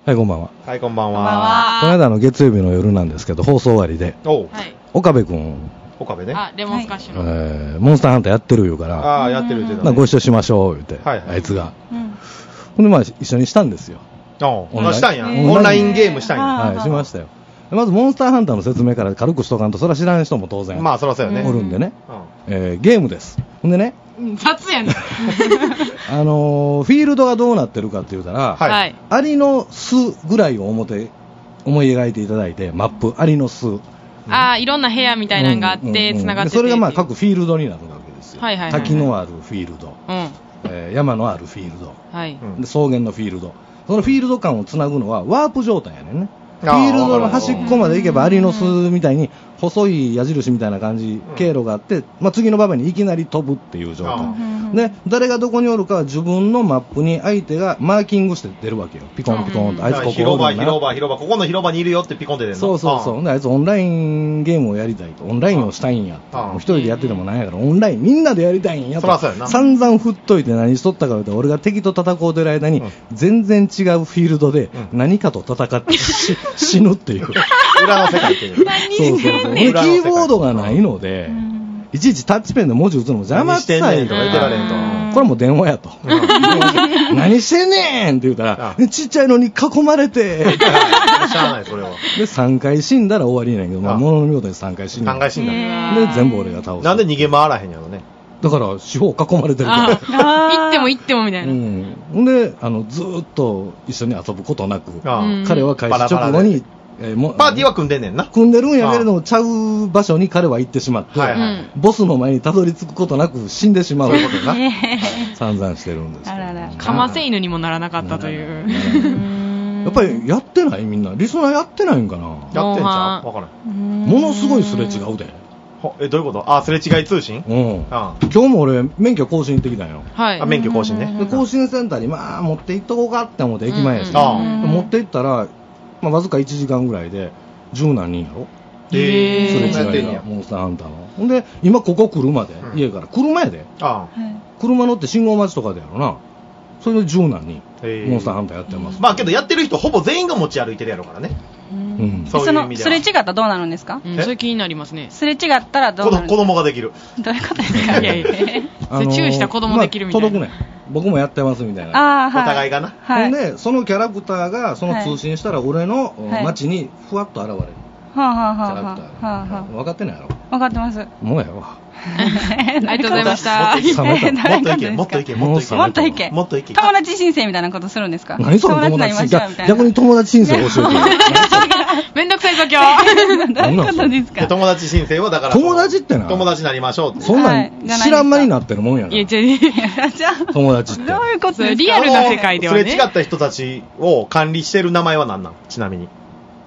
はい、こんばんは。 はい、こんばんは。 この間の月曜日の夜なんですけど、放送終わりで、岡部くん、 岡部ね。 レモンスカッシュの。 モンスターハンターやってる言うから、 やってる言うてたね。 ご一緒しましょう、言うて、あいつが。ほんで、一緒にしたんですよ。 したんや。オンラインゲームしたんや。 はい、しましたよ。まず、モンスターハンターの説明から軽くしとかんと、それは知らん人も当然。 まあ、そらそうよね。 おるんでね。ゲームです。ほんでね。 雑やね。フィールドがどうなってるかって言うたら、アリの巣ぐらいを思い描いていただいて、マップ、アリの巣。 いろんな部屋みたいなのがあって、繋がってて。 それが各フィールドになるわけですよ。滝のあるフィールド。山のあるフィールド。草原のフィールド。そのフィールド間をつなぐのはワープ状態やねんね。フィールドの端っこまで行けばアリの巣みたいに細い矢印みたいな感じ、経路があって、次の場面にいきなり飛ぶっていう状態で、誰がどこにおるかは自分のマップに相手がマーキングして出るわけよ。ピコンピコンと、あいつここ広場、ここの広場にいるよってピコンって出るの。 そうで、あいつオンラインゲームをやりたいと、オンラインをしたいんやって、一人でやっててもなんやから、オンラインみんなでやりたいんやと、散々振っといて何しとったかって、俺が敵と戦うてる間に、全然違うフィールドで何かと戦って死ぬっていう。 裏の世界っていう。 そうキーボードがないので、いちいちタッチペンで文字打つのも邪魔くさいと。これも電話やと。何してんねんって言うたら、ちっちゃいのに囲まれて。 しゃあない、それは。 で、3回死んだら終わりなんやけど、ものの見事に3回死んだ。 3回死んだ。 で、全部俺が倒した。 なんで逃げ回らへんやろね。 だから、四方囲まれてるから。 行ってもみたいな。 ほんで、ずーっと一緒に遊ぶことなく、彼は開始直後に、 パーティーは組んでんねんな。 組んでるんやけれども、ちゃう場所に彼は行ってしまって、ボスの前にたどり着くことなく死んでしまうことが散々してるんです。 かませ犬にもならなかったという。 やっぱりやってないみんな。リスナーやってないんかな。 やってんちゃうわからん。 ものすごいすれ違うで。 どういうことすれ違い通信今日も俺、免許更新行ってきたんよ。 免許更新ね。 更新センターに持って行っとこうかって思って駅前やし。持って行ったら、わずか1時間ぐらいで10何人やろ。すれ違いがモンスターハンターの。ほんで今ここ来るまで、家から車やで。車乗って信号待ちとかでやろな。それで10何人モンスターハンターやってます。 けどやってる人ほぼ全員が持ち歩いてるやろからね。 そのすれ違ったらどうなるんですか？ それ気になりますね。 すれ違ったらどうなる？ 子供ができる。 どういうことですか？ いや注意した子供できるみたいな。 届くね。僕もやってますみたいな。 お互いがな。 ほんでそのキャラクターがその通信したら俺の街にふわっと現れる。キャラクター。分かってないやろ？ 分かってます。 もうやわ。 ありがとうございました。 もっといけ。 友達申請みたいなことするんですか？ 何その友達申請？逆に友達申請教えてよ。 めんどくさいぞ今日。 どういうことですか？ 友達申請はだから友達ってな。 友達になりましょうって。 そんなん知らん間になってるもんやな。 いや友達って。 どういうことですか？ リアルな世界ではね。 すれ違った人たちを管理してる名前は何なん？ちなみに。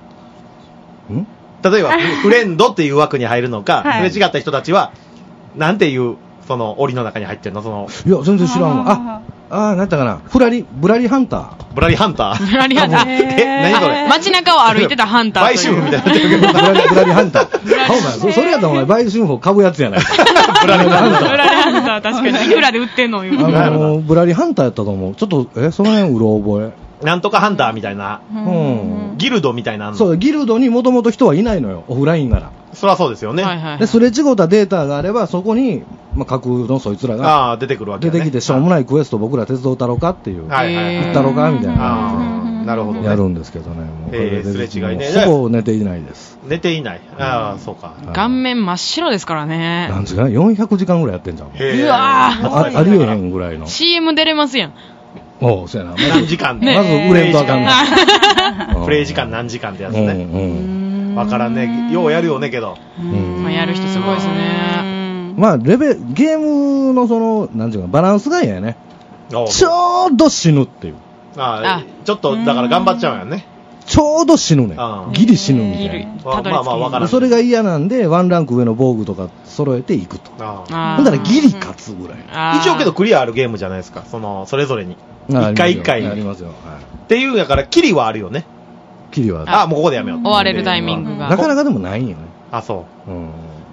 例えばフレンドっていう枠に入るのか、すれ違った人たちはなんていうその檻の中に入ってるの？ いや全然知らんわ。何やったかな。ブラリハンター。 ブラリハンター。 何それ？街中を歩いてたハンター。 売春婦みたいになってるけど。 ブラリハンター。それやったらお前売春婦買うやつやない。 ブラリハンター確かにいくらで売ってんの？ ブラリハンターやったと思う。ちょっとその辺うろ覚え。 なんとかハンターみたいな、ギルドみたいな。 そう、ギルドにもともと人はいないのよ、オフラインなら。 そりゃそうですよね。 で、すれ違ったデータがあれば、そこに、架空のそいつらが出てくるわけ出てきて、しょうもないクエスト僕ら手伝うたろうかっていう、行ったろうかみたいな。 なるほど。 やるんですけどね。 すれ違いね。 ほぼ寝ていないです。 寝ていない。そうか。 顔面真っ白ですからね。 何時間 ?400 時間ぐらいやってんじゃん。 うわありえへんぐらいの。 CM 出れますやん。 そうやな。 何時間まず売れんとあかんな。 プレイ時間何時間ってやつね。わからんね。ようやるよねけど。 やる人すごいですね。 ゲームのなんていうか、バランスがいいやね。ちょうど死ぬっていう。 ちょっと、だから頑張っちゃうよね。 ちょうど死ぬね。ギリ死ぬみたいな。 わからん。 それが嫌なんで、ワンランク上の防具とか揃えていくと。ほんだらギリ勝つぐらい。 一応けどクリアあるゲームじゃないですか。それぞれに。一回一回に。 ありますよ。 っていうやから、キリはあるよね。 キリはある。 もうここでやめよう。 終われるタイミングが。 なかなかでもないんよね。 そう。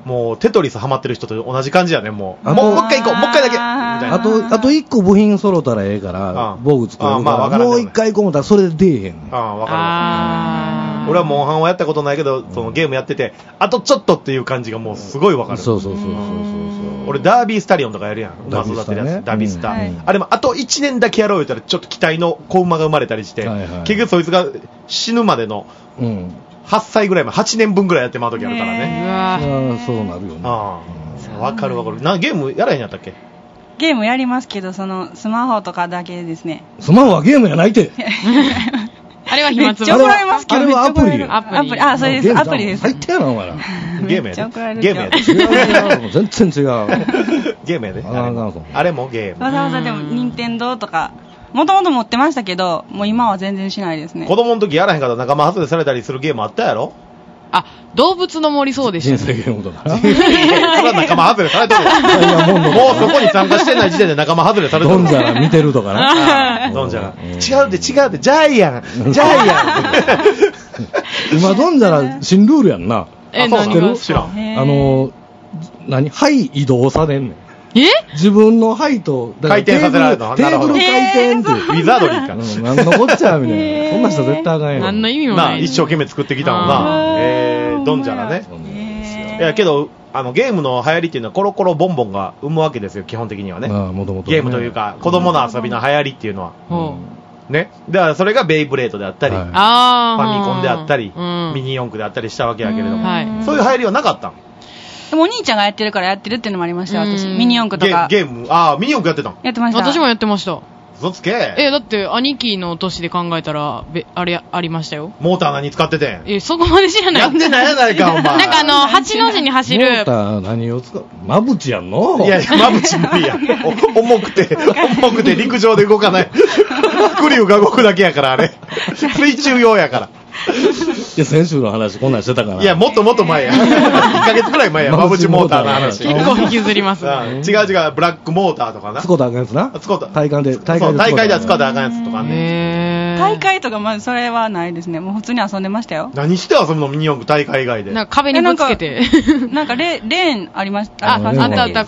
もうテトリスハマってる人と同じ感じやね。もう一回行こう、もう一回だけみたいな。 あと1個部品揃ったらええから防具作れるからもう1回行こう思ったらそれで出えへんねん。 わかる。俺はモンハンはやったことないけど、そのゲームやっててあとちょっとっていう感じがもうすごいわかる。 そう俺ダービースタリオンとかやるやん。馬育てるやつ、ダービースタ、あれもあと1年だけやろう言ったらちょっと期待の子馬が生まれたりして、結局そいつが死ぬまでの8歳ぐらいまで8年分ぐらいやってまう時あるからね。 そうなるよね。 わかる。ゲームやらへんやったっけ？ ゲームやりますけど、そのスマホとかだけですね。 スマホはゲームやないて。 あれは暇つぶし。 めっちゃ怒られますけど。 あれはアプリや。 アプリ、あ、それです。アプリです。 入ってやな、お前ら。 ゲームやで。 ゲームやで。 全然違う。 ゲームやで。あれもゲーム。 わざわざでも、任天堂とか、もともと持ってましたけど、もう今は全然しないですね。 子供の時やらへんかった仲間外れされたりするゲームあったやろ？ あ、動物の森そうでしたね。 人生ゲームとかな。 それは仲間外れされてる。もうそこに参加してない時点で仲間外れされてる。 ドンジャラ見てるとかな。 ドンジャラ。違うで、ジャイアン。 今ドンジャラ新ルールやんな。 知ってる？知らん。 はい移動されんねん。自分の牌と回転させられるの。 テーブル回転ってウィザードリーか。 なんのこっちゃみたいな。そんな人絶対あかんやん。 何の意味もない。 一生懸命作ってきたのな。ドンジャラね。いやけどゲームの流行りっていうのはコロコロボンボンが生むわけですよ、基本的にはね。ゲームというか子供の遊びの流行りっていうのは。ね。だからそれがベイブレードであったり、ファミコンであったり、ミニ四駆であったりしたわけやけれども、そういう流行りはなかったの。 でもお兄ちゃんがやってるからやってるっていうのもありました、私。ミニ四駆とか。 ゲーム、ミニ四駆やってたの？ やってました。 私もやってました。 嘘つけ。 だって兄貴の年で考えたらあれありましたよ。 モーター何使っててん？ そこまで知らない。 やってないやないかお前。 なんか八の字に走る。 モーター何を使う？マブチやんの？ いやマブチ無理や。重くて陸上で動かない。スクリューが動くだけやからあれ。水中用やから。 いや先週の話こんなんしてたから。 いやもっと前や。1ヶ月くらい前や。マブチモーターの話。 結構引きずります。 違うブラックモーターとかな。 使うたらあかんやつな。大会で大会では使うたらあかんやつとかね。 大会とかまずそれはないですね。もう普通に遊んでましたよ。 何して遊ぶの？ミニ四駆大会以外で。 なんか壁にぶつけて。 なんかレーンありました。 あった、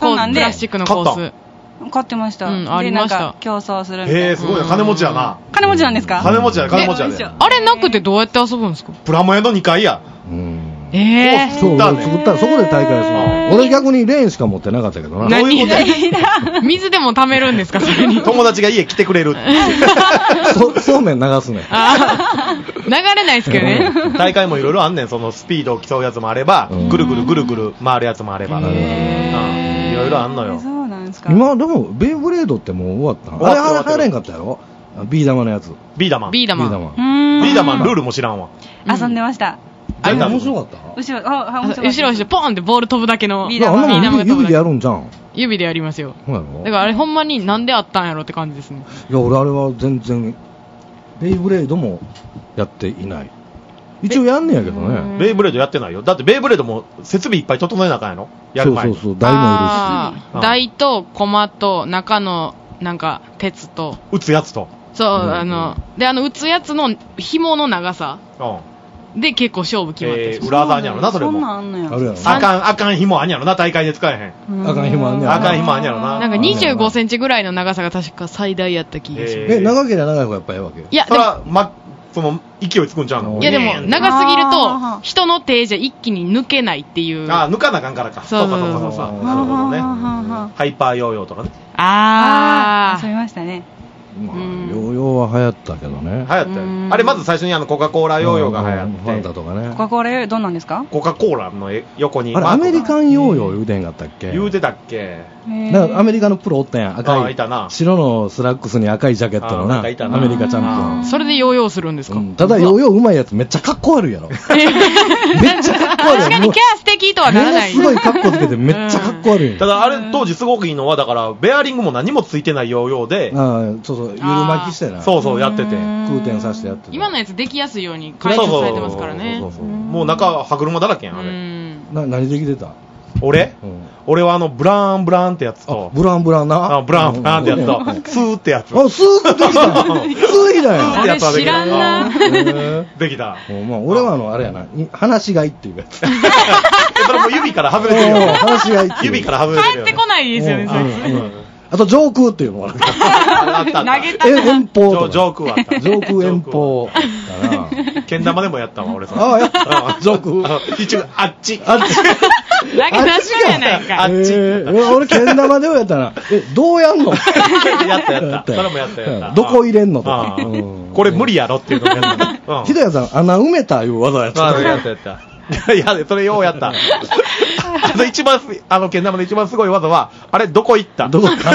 こうプラスチックのコース。 買ってました。 ありました。 でなんか競争するみたいな。 すごいな。金持ちやな。 金持ちなんですか？ 金持ちやで。 あれなくてどうやって遊ぶんですか？ プラモ屋の2階や。 そう作ったらそこで大会する。俺逆にレーンしか持ってなかったけどな。 何水でも貯めるんですか？それに友達が家来てくれる。 そうめん流すね。 流れないですけどね。 大会もいろいろあんねん。そのスピードを競うやつもあれば、ぐるぐる回るやつもあれば。いろいろあんのよ。 今でもベイブレードってもう終わった。あれ入れんかったやろ？ビー玉のやつ。 ビー玉ンルールも知らんわ。 遊んでました。 あれ面白かった？ 後ろポンってボール飛ぶだけのビー玉が指でやるんじゃん。 指でやりますよ。だからあれほんまになんであったんやろって感じですね。 いや俺あれは全然ベイブレードもやっていない。一応やんねやけどね。 ベイブレードやってないよ。だってベイブレードも設備いっぱい整えなあかんやろ。やる前に。 そう台もいるし。 台と駒と中のなんか鉄と打つやつと。 そうで打つやつの紐の長さで結構勝負決まってる。 裏技あんやろなそれも。 そんなんあんのや。 あかん紐あんやろな大会で使えへん。 あかん紐あんやろな。 なんか25センチぐらいの長さが確か最大やった気がします。 長ければ長い方がやっぱりわけ。 いやでもその勢いつくんちゃうの？ いやでも長すぎると人の手じゃ一気に抜けないっていう。 抜かなあかんからか。そうか。なるほどね。ハイパーヨーヨーとかね。 遊びましたね。 ヨーヨーは流行ったけどね。 流行ったよ。あれまず最初にコカ・コーラヨーヨーが流行って。 ファンタとかね。 コカ・コーラヨーヨーどんなんですか？ コカ・コーラの横に。 あれアメリカンヨーヨー言うてんかったっけ？ 言うてたっけ？ だからアメリカのプロおったやん。赤い。 いたな。 白のスラックスに赤いジャケットのな。アメリカチャンピオン。 それでヨーヨーするんですか？ ただヨーヨーうまいやつめっちゃかっこ悪いやろ。めっちゃかっこ悪い。 確かにキャー素敵とはならない。 すごいかっこつけてめっちゃかっこ悪い。 ただあれ当時すごくいいのはだからベアリングも何もついてないヨーヨーで。 そうゆる巻きしてな。 そうやってて空転させてやってて。 今のやつできやすいように改良されてますからね。 もう中歯車だらけやんあれ。 何できてた？ 俺俺はブラーンブラーンってやつと、 ブラーンブラーンな。 ブラーンブラーンってやつと、スーってやつ。 スーってできた。スーできたよ。 俺知らんな。 できた。 俺はあれやな、話し飼いっていうやつ。 それも指から外れてるよ。 話し飼い。 指から外れてるよ。 帰ってこないですよね、 あと上空っていうのがあった。 投げた。 遠方とか。 上空あった。 上空遠方かな。けん玉でもやったわ、俺さ。 ああ、やった。上空。 一応、あっち。 投げ出したやないか。 あっち。 俺、けん玉でもやったな。どうやんのやった。それもやった。 どこ入れんのとか。 これ無理やろっていうのをやった。 ひどやさん、穴埋めたいう技やった。 やった。いや、それようやった。一番、けん玉で一番すごい技は、あれ、どこ行ったどこ行った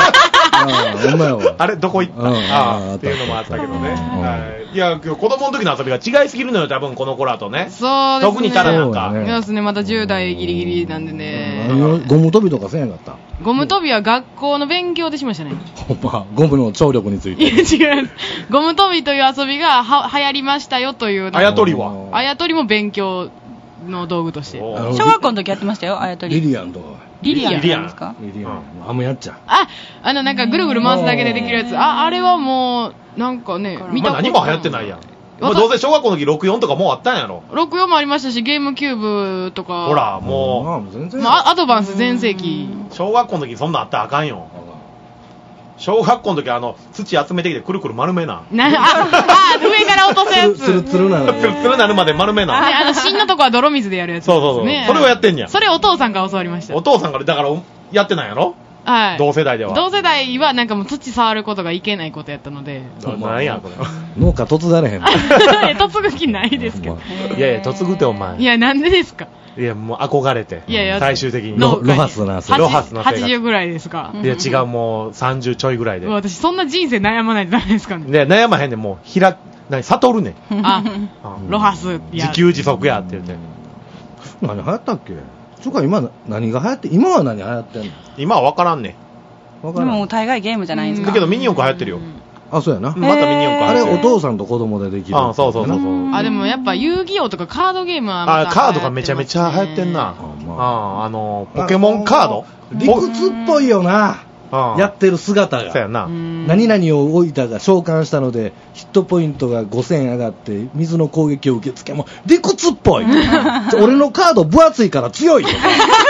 あれ、どこ行ったっていうのもあったけどね。いや、子供の時の遊びが違いすぎるのよ、多分この頃だとね。 そうですね。 特にタラなんか。 そうですね、また10代ギリギリなんでね。 ゴム跳びとかせんやんかった。 ゴム跳びは学校の勉強でしましたね。 ほんま、ゴムの張力について。 いや、違う。ゴム跳びという遊びが流行りましたよという。 あやとりはあやとりも勉強の道具として。 小学校の時やってましたよ、あやとり。 リリアンとか。 リリアンですか？ リリアン。あんまやっちゃう。 なんかぐるぐる回すだけでできるやつ。あれはもう、なんかね、 見たこと何も流行ってないやん。どうせ小学校の時64とかもうあったんやろ。 64もありましたし、ゲームキューブとか。 ほら、もう。アドバンス全盛期。 小学校の時そんなんあったらあかんよ。小学校の時土集めてきてくるくる丸めな。 上から落とすやつ。 つるつるなる。 つるつるなるまで丸めな。 芯のとこは泥水でやるやつ。 そう。それをやってんねや。 それお父さんから教わりました。 お父さんから、だから、やってないやろ？はい。同世代では。 同世代はなんかもう土触ることがいけないことやったので。 なんや、これ。 農家嫁がれへん。 嫁ぐ気ないですけど。 いや、嫁ぐってお前。 いや、なんでですか？ いや、もう憧れて。いや、最終的に。 ロハスな。 ロハスな。 80ぐらいですか？ いや、違う、もう30ちょいぐらいで。 私、そんな人生悩まないとダメですかね。 ね、悩まへんねん、もう、悟るねん。 ロハス。 自給自足やって言って。 何流行ったっけ？今何が流行って、今は何流行ってんの？ 今は分からんねん。でも大概ゲームじゃないんですか？ だけどミニ四駆流行ってるよ。 あ、そうやな。 またミニ四駆あれお父さんと子供でできる。 そう。 でもやっぱ遊戯王とかカードゲームはカードがめちゃめちゃ流行ってんな。ポケモンカード理屈っぽいよな。やってる姿が。 そうやな。 何々を置いたが召喚したので、ヒットポイントが5000上がって、水の攻撃を受け付けも、理屈っぽい。俺のカード分厚いから強いよ。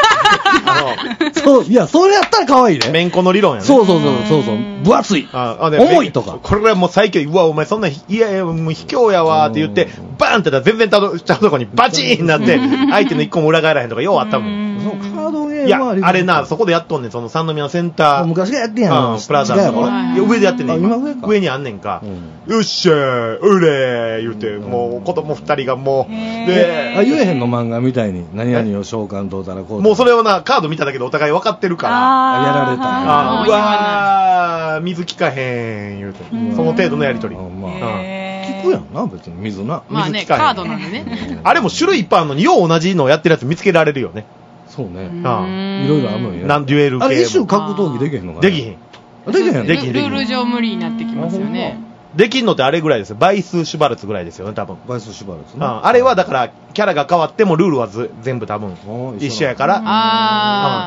いや、それやったら可愛いね。 めんこの理論やね。 そう。分厚い。重いとか。 これはもう最強。うわ、お前そんな、いや、もう卑怯やわって言って、バーンってやったら全然ちゃうとこにバチーンなって、相手の一個も裏返らへんとかようあったもん。 カードゲームいや、あれな、そこでやっとんねん、その三宮のセンター。 昔がやってんやん。 プラザの。上でやってんねん。 今上にあんねんか。よっしゃー、うれー言うて、もう子供二人がもう、 で、言えへんの漫画みたいに、何々を召喚どうたらこう。 もうそれをな、カード見ただけでお互い分かってるから。 やられた。 うわー、水効かへん、言うて。その程度のやりとり。 聞くやんな、別に水な。 まあね、カードなんでね。 あれも種類いっぱいあるのに、よう同じのやってるやつ見つけられるよね。 そうね。いろいろあるのにね。 デュエルゲーム。 あれ一種格闘技できへんのかな？ できへん。 ルール上無理になってきますよね。 できんのってあれぐらいですよ。バイス・シュバルツぐらいですよね、多分。 バイス・シュバルツね。 あれはだから、キャラが変わってもルールは全部多分、一緒やから、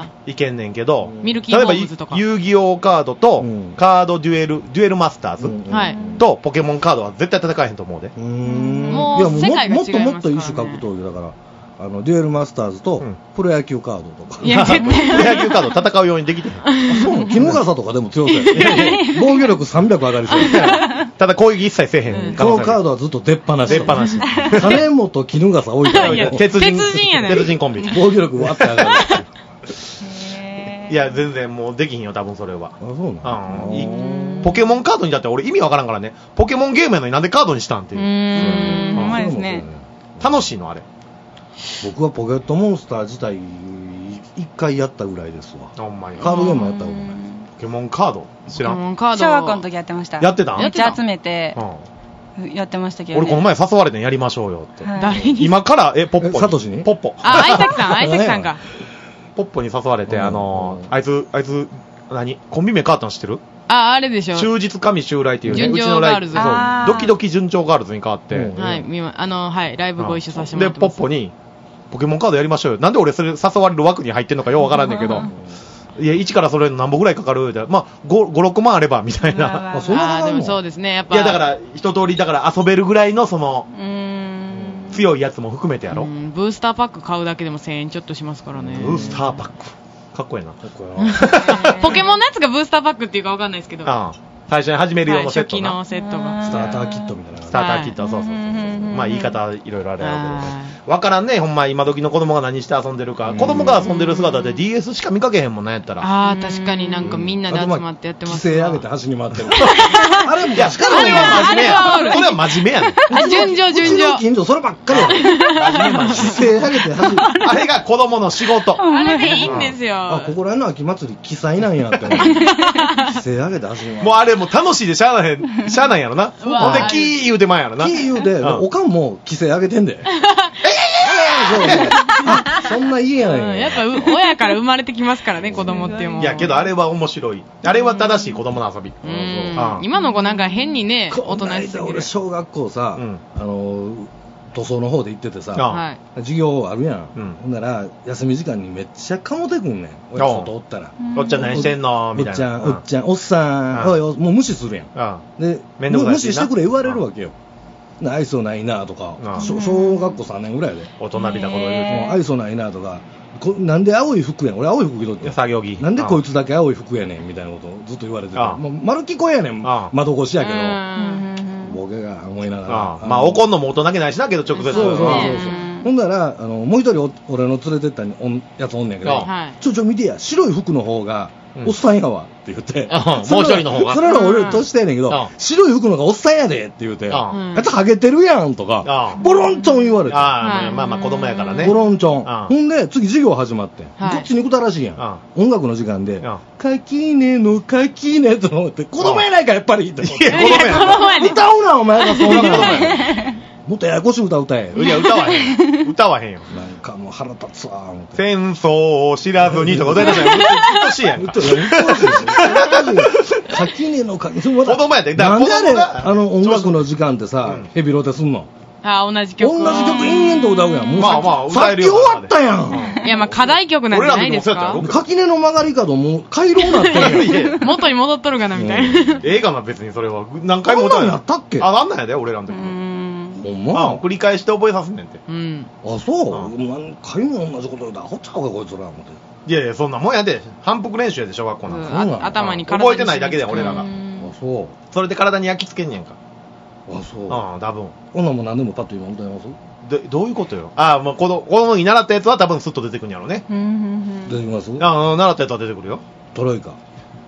いけんねんけど、 例えば、 遊戯王カードと、カードデュエルマスターズと、ポケモンカードは絶対戦えへんと思うで。 もう、世界が違いますからね。 もっと一種格闘技だから。デュエルマスターズとプロ野球カードとか。 いや、絶対。 プロ野球カード戦うようにできてる。 そう、衣笠とかでも強そうや。防御力300上がりそう。 ただ攻撃一切せえへん。 このカードはずっと出っ放し。 出っ放し。 金本衣笠置いてある。 鉄人やね。鉄人コンビ。 防御力わって上がる。 いや、全然もうできひんよ、多分それは。 そうなの？ポケモンカードにだって俺意味わからんからね。ポケモンゲームやのになんでカードにしたんっていう。 うまいですね。 楽しいのあれ。 僕はポケットモンスター自体一回やったぐらいですわ。 ほんまに。 カードゲームやったことない。 ポケモンカード知らん。 小学校の時やってました。 やってたん？ めっちゃ集めてやってましたけど。 俺この前誘われてやりましょうよって。 誰に？ 今からポッポ。 サトシに？ ポッポ。 相崎さんか。 ポッポに誘われてあいつ何？コンビ名変わったの知ってる？ あれでしょ。 終日神襲来っていうね、 うちのライブ、 ドキドキ順調ガールズに変わって、 はい、ライブご一緒させてもらってます。 で、ポッポに、 ポケモンカードやりましょうよ。なんで俺それ誘われる枠に入ってんのかようわからんねんけど。いや、1から揃えるの何本ぐらいかかるみたいな。まあ、5、6万あれば、みたいな。 でもそうですね、やっぱ。 いや、だから、一通り、だから遊べるぐらいの、強いやつも含めてやろ。 ブースターパック買うだけでも1000円ちょっとしますからね。 ブースターパック。かっこいいな。 ポケモンのやつがブースターパックっていうかわかんないですけど。 最初に始める用のセットな、 初期のセットがスターターキットみたいな。 スターターキット、そう。まあ言い方いろいろあれやけどね。わからんね、ほんま今時の子供が何して遊んでるか。子供が遊んでる姿で DS しか見かけへんもんなんやったら。 確かになんかみんなで集まってやってます。 規制上げて走り回ってる。 あれも確かに真面目や。それは真面目やね。 順調。 うちの近所そればっかりや。規制上げて走る。 あれが子供の仕事。 あれでいいんですよ。 ここら辺の秋祭り記載なんやって思って。規制上げて走り回る。 もうあれもう楽しいでしゃあないやろな。ほんでキー言うてまんやろな。 キー言うて、おかんも規制上げてんで。そんな家やねん。 やっぱ親から生まれてきますからね、子供っても。 いやけどあれは面白い。あれは正しい子供の遊び。 今の子なんか変にね、大人しすぎる。 俺小学校さ、塗装の方で行っててさ、授業あるやん。ほんなら休み時間にめっちゃかもてくんねん。俺外おったら。 おっちゃん何してんのみたいな。 おっちゃん、おっさん、もう無視するやん。で、無視してくれ言われるわけよ。愛想ないなとか、小学校3年ぐらいで。 大人びたこと言うて。 愛想ないなとか、なんで青い服やん。俺青い服着とって。 作業着。 なんでこいつだけ青い服やねんみたいなことをずっと言われてて。丸聞こえやねん。窓越しやけど。ボケが思いながら。 まあ怒んのも大人げないしなけど直接。 そう。ほんならもう一人俺の連れてったやつおんねんけど、ちょ見てや、白い服の方がおっさんやわって言って、 もう一人の方がそれの俺年下やねんけど、白い服の方がおっさんやでって言って、やつハゲてるやんとか、ボロンチョン言われて。 まあ子供やからね。 ボロンチョン。ほんで次授業始まって、こっちに行くたらしいやん。音楽の時間で、垣根の垣根と思って、子供やないかやっぱりって思って。 いや子供や。 歌うなお前がそんなの。もっとややこしい歌歌え。 いや、歌わへんよ。 なんかもう腹立つわ、思って。 戦争を知らずにとか歌い出したら、うっとうしいやんか。 垣根の垣根。 子供やで。 なんであれ、音楽の時間ってさ、ヘビロテすんの？ 同じ曲延々と歌うやん。もうまあさっき終わったやん。 いや、まあ課題曲なんじゃないですか。 垣根の曲がり角も回廊なってるやん。 元に戻っとるかなみたいな。 映画な別にそれは何回も歌うやったっけ？ あんなんやで、俺らの時。 ほんま繰り返して覚えさすねんて。 そう何回も同じことでアホちゃうかこいつら思って。 いやいや、そんなもんやで。反復練習やで、小学校なんか。頭に覚えてないだけで、俺らが。 そう。 それで体に焼き付けんねんか。 そう。 多分。 こんなんも何でもパッと今歌います？ どういうことよ。もう子供に習ったやつは多分スッと出てくるんやろうね。 出てきます？ 習ったやつは出てくるよ。 トロイカ。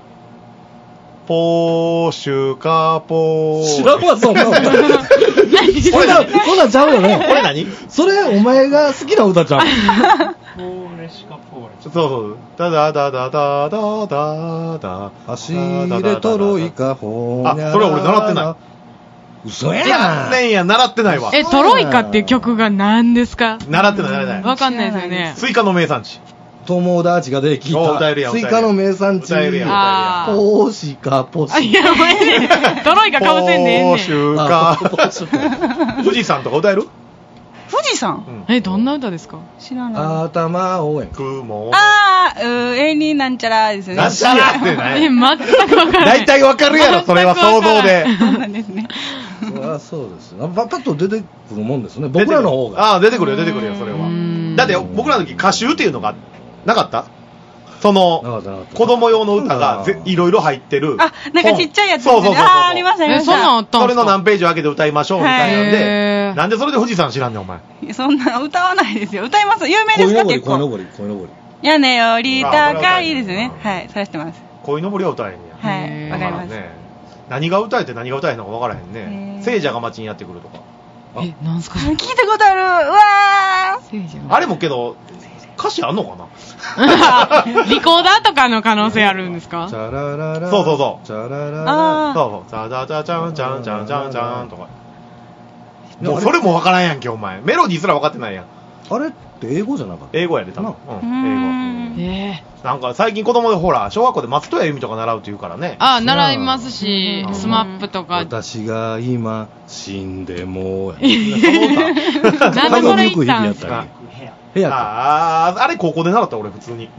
ポーシュカポー。 知らんわ、そんな歌。こんなんちゃうよね。 これ何？ それ、お前が好きな歌ちゃう。ポーレシカポーレ。そう。ダダダダダダダダ。 走れトロイカホーニャ。 それ俺習ってない。 嘘やん。習ってないわ。 トロイカっていう曲が何ですか？ 習ってない。 わかんないですよね。 スイカの名産地。 友達ができたスイカの名産地。ポーシカポシ。 いや、お前ね、トロイカかぶせんでええねん。 ポーシュカ。富士山とか歌える？ 富士山？ どんな歌ですか？ 知らない。 頭を雲。 上になんちゃらですね。 なんちゃらってない。 全くわからない。 大体わかるやろ、それは想像で。 そうなんですね。 そうです。パッと出てくるもんですね。僕らの方が。 出てくるよ、それは。だって僕らの時歌集っていうのがなかった？その子供用の歌がいろいろ入ってる。 なんかちっちゃいやつ。 そう。 ありましたね。 そんなんあったん？ それの何ページを開けて歌いましょうみたいなんで。なんでそれで富士山知らんねんお前。 そんな歌わないですよ。歌います。有名ですか結構。 鯉のぼり。 屋根より高いですね。はい、それしてます。 鯉のぼりは歌えへんや。 はい、わかります。 何が歌えて何が歌えへんのか分からへんね。聖者が街にやってくるとか。 なんすか？ 聞いたことある。うわー。あれもけど歌詞あんのかな？ リコーダーとかの可能性あるんですか？ そう。 チャララそう。チャチャチャチャンチャンチャンチャンチャンとか。もうそれも分からんやんけお前。メロディーすら分かってないやん。 あれって英語じゃなかった？ 英語やで多分。英語。なんか最近子供でほら小学校で松任谷由実とか習うって言うからね。 習いますし、スマップとか。 私が今死んでも。 なんでそれ言ったんですか？ 部屋か。あれ高校で習った俺普通に。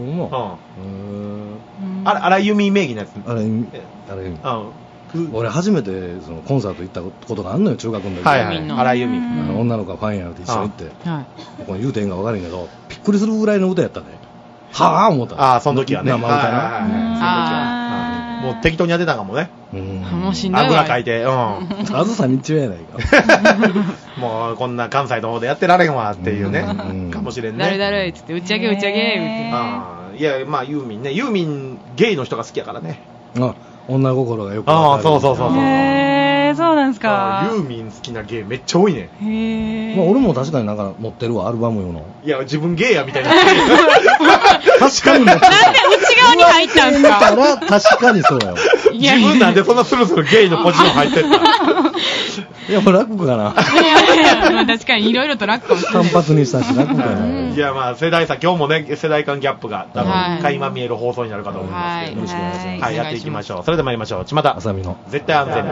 荒井由実名義のやつ。 荒井由実。俺初めてそのコンサート行ったことがあんのよ、中学の時。 荒井由実。 女の子がファンやって一緒に行って、この言うてんが分かるんけど、びっくりするぐらいの歌やったね。はぁ思った。 その時はね。 生歌な。その時は。もう適当にやってたかもね。 もうしんどいわ。 あぐらかいて。 あずさみちやないか。 もうこんな関西の方でやってられんわっていうね。かもしれんね。 だるっつって、打ち上げ言うて。 いや、まあユーミンね。ユーミンゲイの人が好きやからね。 女心がよくわかる。 そう。 そうなんですか。 ユーミン好きなゲイめっちゃ多いね。 俺も確かになんか持ってるわ、アルバム用の。 いや、自分ゲイやみたいな。 確かに。なんで内側に入ったんですか。 確かにそうよ。 自分なんでそんなスルスルゲイのポジション入ってった。 いや、もう楽かな。 確かにいろいろと楽かもしれない。 単発にしたし楽かな。 いや、まあ世代差、今日もね、世代間ギャップが多分垣間見える放送になるかと思いますけど、よろしくお願いします。はい、やっていきましょう。それで参りましょう。巷あさみの絶対安全面。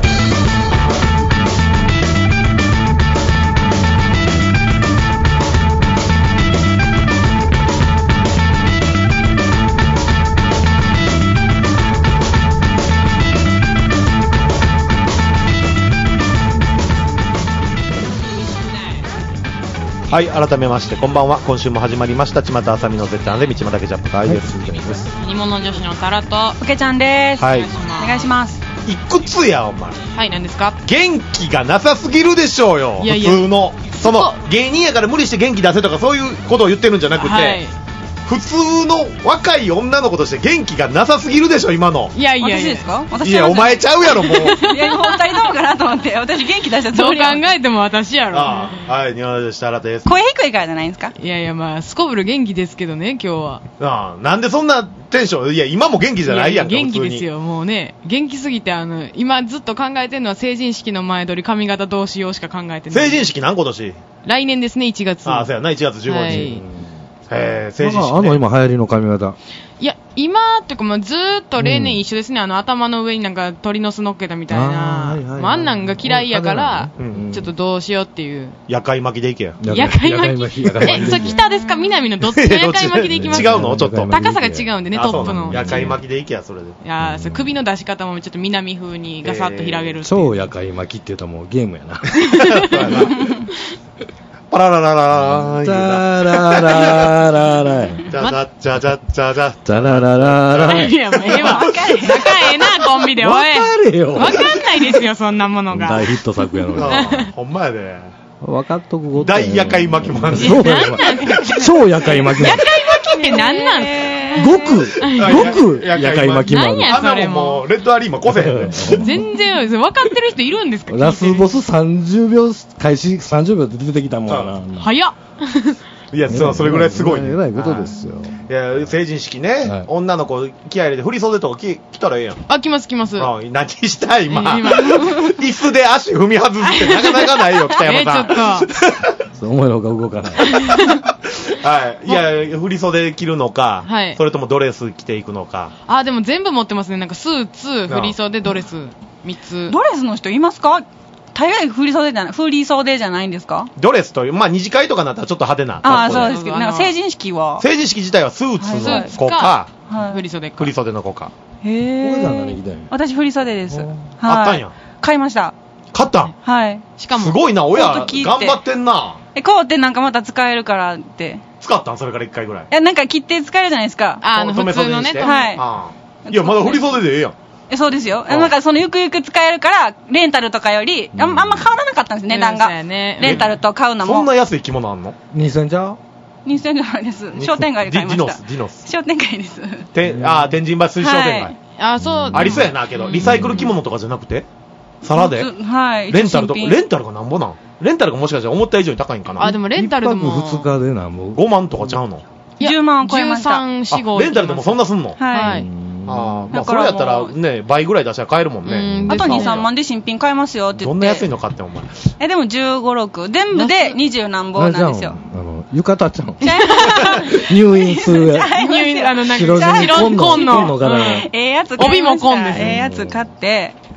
はい、改めましてこんばんは。今週も始まりました巷あさみの絶対安全道間だけジャップ会です。 煮物女子のタラとおけちゃんです。 はい、 お願いします。 いくつやお前。 はい、何ですか。 元気がなさすぎるでしょうよ。普通のその芸人やから無理して元気出せとかそういうことを言ってるんじゃなくて、普通の若い女の子として元気がなさすぎるでしょ今の。 いや私ですか。 いやお前ちゃうやろもう。 いや今お二人どうかなと思って私元気出したつもり。 どう考えても私やろ。 はい、日本女子タラです。 声低いからじゃないんですか。 いやまあすこぶる元気ですけどね今日は。 なんでそんなテンション。いや今も元気じゃないやんか。 元気ですよもうね。元気すぎて今ずっと考えてるのは成人式の前撮り髪型どうしようしか考えてない。 成人式何今年。 来年ですね1月。 そうやな1月15日。成人式、 今流行りの髪型。 いや今っていうかもうずーっと例年一緒ですね。頭の上になんか鳥の巣乗っけたみたいな。あんなんが嫌いやからちょっとどうしようっていう。 夜会巻きでいけや。 夜会巻き。それ北ですか南のどっちの夜会巻きでいきます。 違うのちょっと高さが違うんでねトップの。 夜会巻きでいけやそれで。 いやそれ首の出し方もちょっと南風にガサッと広げる。 超夜会巻きって言うともうゲームやな。 パララララージャラララララジャジャジャジャジャジャジャララララ。 いやもうええわ。仲ええなコンビでおい。 わかれよ。 わかんないですよそんなものが。 大ヒット作やのに。 ほんまやで。 分かっとくごと。大夜会巻きもある。 そうだよ。超夜会巻き。 夜会巻きって何なんすか。 ごく夜会巻きもある。 何やそれもレッドアリーマこせへん。 全然分かってる人いるんですか。 ラスボス30秒開始30秒で出てきたもんな。 早っ。 いやそれぐらいすごいね。 えらいことですよ。 いや成人式ね女の子気合入れて振り袖とか着たらええやん。 来ます。 何したい今。椅子で足踏み外すってなかなかないよ北山さん。 ちょっと思いのほか動かない。 はい。いや振り袖着るのか、それともドレス着ていくのか。 でも全部持ってますね。なんかスーツ振り袖ドレス3つ。 ドレスの人いますか。大概振り袖じゃないんですか。 ドレスという二次会とかになったらちょっと派手な。 そうですけどなんか成人式自体はスーツの子か振り袖の子か。 へえ。私振り袖です。 あったんや。 買いました。 買ったん。 はい。 しかもすごいな親頑張ってんな。 こうってなんかまた使えるからって。 使ったんそれから1回ぐらい。 いやなんか切って使えるじゃないですか。 普通のね。 はい。 いやまだ振り袖でええやん。 そうですよ。なんかそのゆくゆく使えるからレンタルとかよりあんま変わらなかったんです値段が。レンタルと買うのも。 そんな安い着物あんの ？2000じゃ ？2000じゃないです。商店街で買いました。 ディノス。 商店街です。 天神橋水商店街。 そう。 ありそうやなけどリサイクル着物とかじゃなくて皿で。 はい。 レンタルがなんぼなん？レンタルがもしかしたら思った以上に高いんかな。 でもレンタルでも 1泊2日でなんぼ 5万とかちゃうの ？10万超えました。 13、4、5。 レンタルでもそんなすんの？ はい。 まあそれやったらね倍ぐらい出したら買えるもんね。 あと2、3万で新品買えますよって言って。 どんな安いの買ってお前。 でも15、6全部で20何本なんですよ。 浴衣ちゃん。入院するやつ。 入院白地に紺の柄の。 やつ帯も紺です。 やつ買って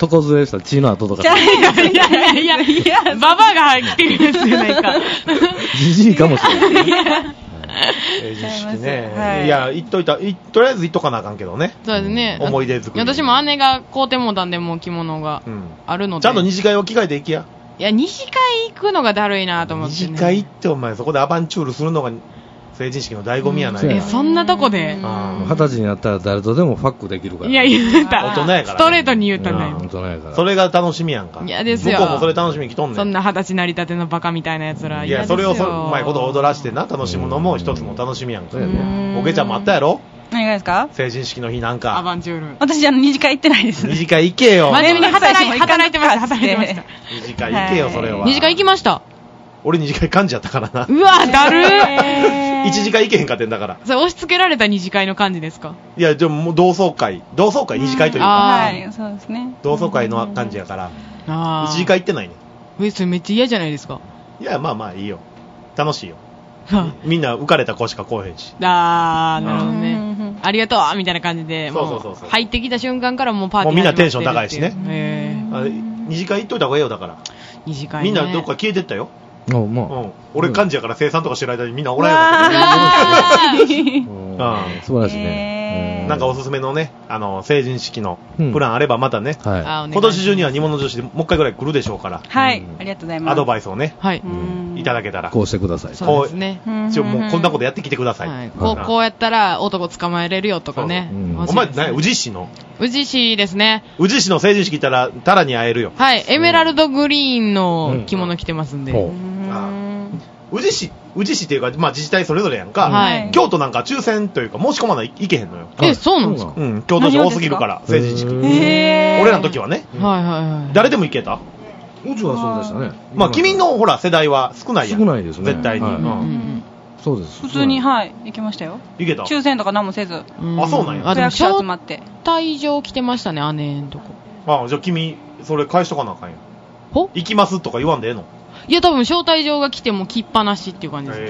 床ずれした血の跡とか。 いや、ババアが来てるやつじゃないか。 じじいかもしれない。 成人式ね。いや、とりあえず言っとかなあかんけどね。 そうですね。 思い出作り。 私も姉が買うてもうたんで、もう着物があるので。 ちゃんと二次会を着替えていきや。 いや、二次会行くのがだるいなと思って。 二次会行ってお前そこでアバンチュールするのが成人式の醍醐味やないか。 そんなとこで。 20歳になったら誰とでもファックできるから。 いや、言うた。 大人やから。 ストレートに言うたね。 大人やから。 それが楽しみやんか。 いやですよ。 向こうもそれ楽しみに来とんねん。 そんな20歳なりたてのバカみたいなやつら。 いや、それをうまいこと踊らしてな、楽しむのも一つの楽しみやんか。おけちゃんもあったやろ？ 何がですか？ 成人式の日なんか。 アバンチュール。 私、二次会行ってないです。 二次会行けよ。 真面目に働いてました。 二次会行けよ、それは。 二次会行きました。 俺二次会幹事やったからな。 うわ、だるー。 一次会行けへんかってんだから。 それ押し付けられた二次会の感じですか？ いや、でももう同窓会二次会というか。 はい、そうですね。 同窓会の感じやから。一次会行ってないね。 それめっちゃ嫌じゃないですか？ いや、まあまあいいよ。楽しいよ。みんな浮かれた子しか来へんし。 なるほどね。ありがとうみたいな感じで、もう入ってきた瞬間からもうパーティーもうみんなテンション高いしね。二次会行っといた方がいいよ、だから。 二次会みんなどっか消えてったよ。俺幹事やから生産とかしてる間にみんなおらんようになって。 素晴らしいね。 なんかおすすめのね、成人式のプランあればまたね、今年中には煮物女子でもう一回ぐらい来るでしょうから。 はい、ありがとうございます。 アドバイスをね、いただけたら。 こうしてください。 そうですね。 もうこんなことやってきてください。 こうやったら男捕まえれるよとかね。 お前何？宇治市の？ 宇治市ですね。 宇治市の成人式行ったらタラに会えるよ。 はい、エメラルドグリーンの着物着てますんで。 宇治市っていうか、まあ自治体それぞれやんか。京都なんか抽選というか申し込まないいけへんのよ。 そうなんですか？ 京都市多すぎるから成人式。俺らの時はね。誰でも行けた？ うちはそうでしたね。 まあ君のほら世代は少ないやん。 少ないですね。 絶対に。 そうです。 普通に行きましたよ。 行けた？ 抽選とか何もせず。 あ、そうなんや。 でも招待状来てましたね、姉んとこ。 じゃあ君それ返しとかなあかんや。行きますとか言わんでええの？ いや、多分招待状が来ても切っぱなしっていう感じです。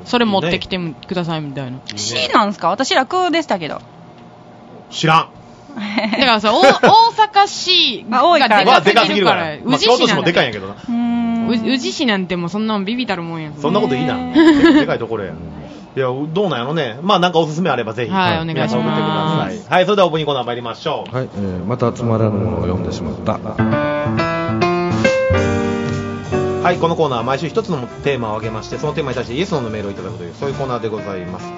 それ持ってきてくださいみたいな。 C なんすか？私楽でしたけど。 知らん。 だからさ、大阪市がでかすぎるから。京都市もでかいんやけどな。 宇治市なんてもうそんなビビたるもんや。 そんなこといいな。でかいところや。いや、どうなんやろね。まあなんかおすすめあればぜひ、 はい、お願いします。 皆さん送ってください。はい、それではオープニングコーナー参りましょう。 はい、またつまらぬものを読んでしまった。 はい、このコーナーは毎週一つのテーマを挙げまして、そのテーマに対してイエスノーのメールをいただくという、そういうコーナーでございます。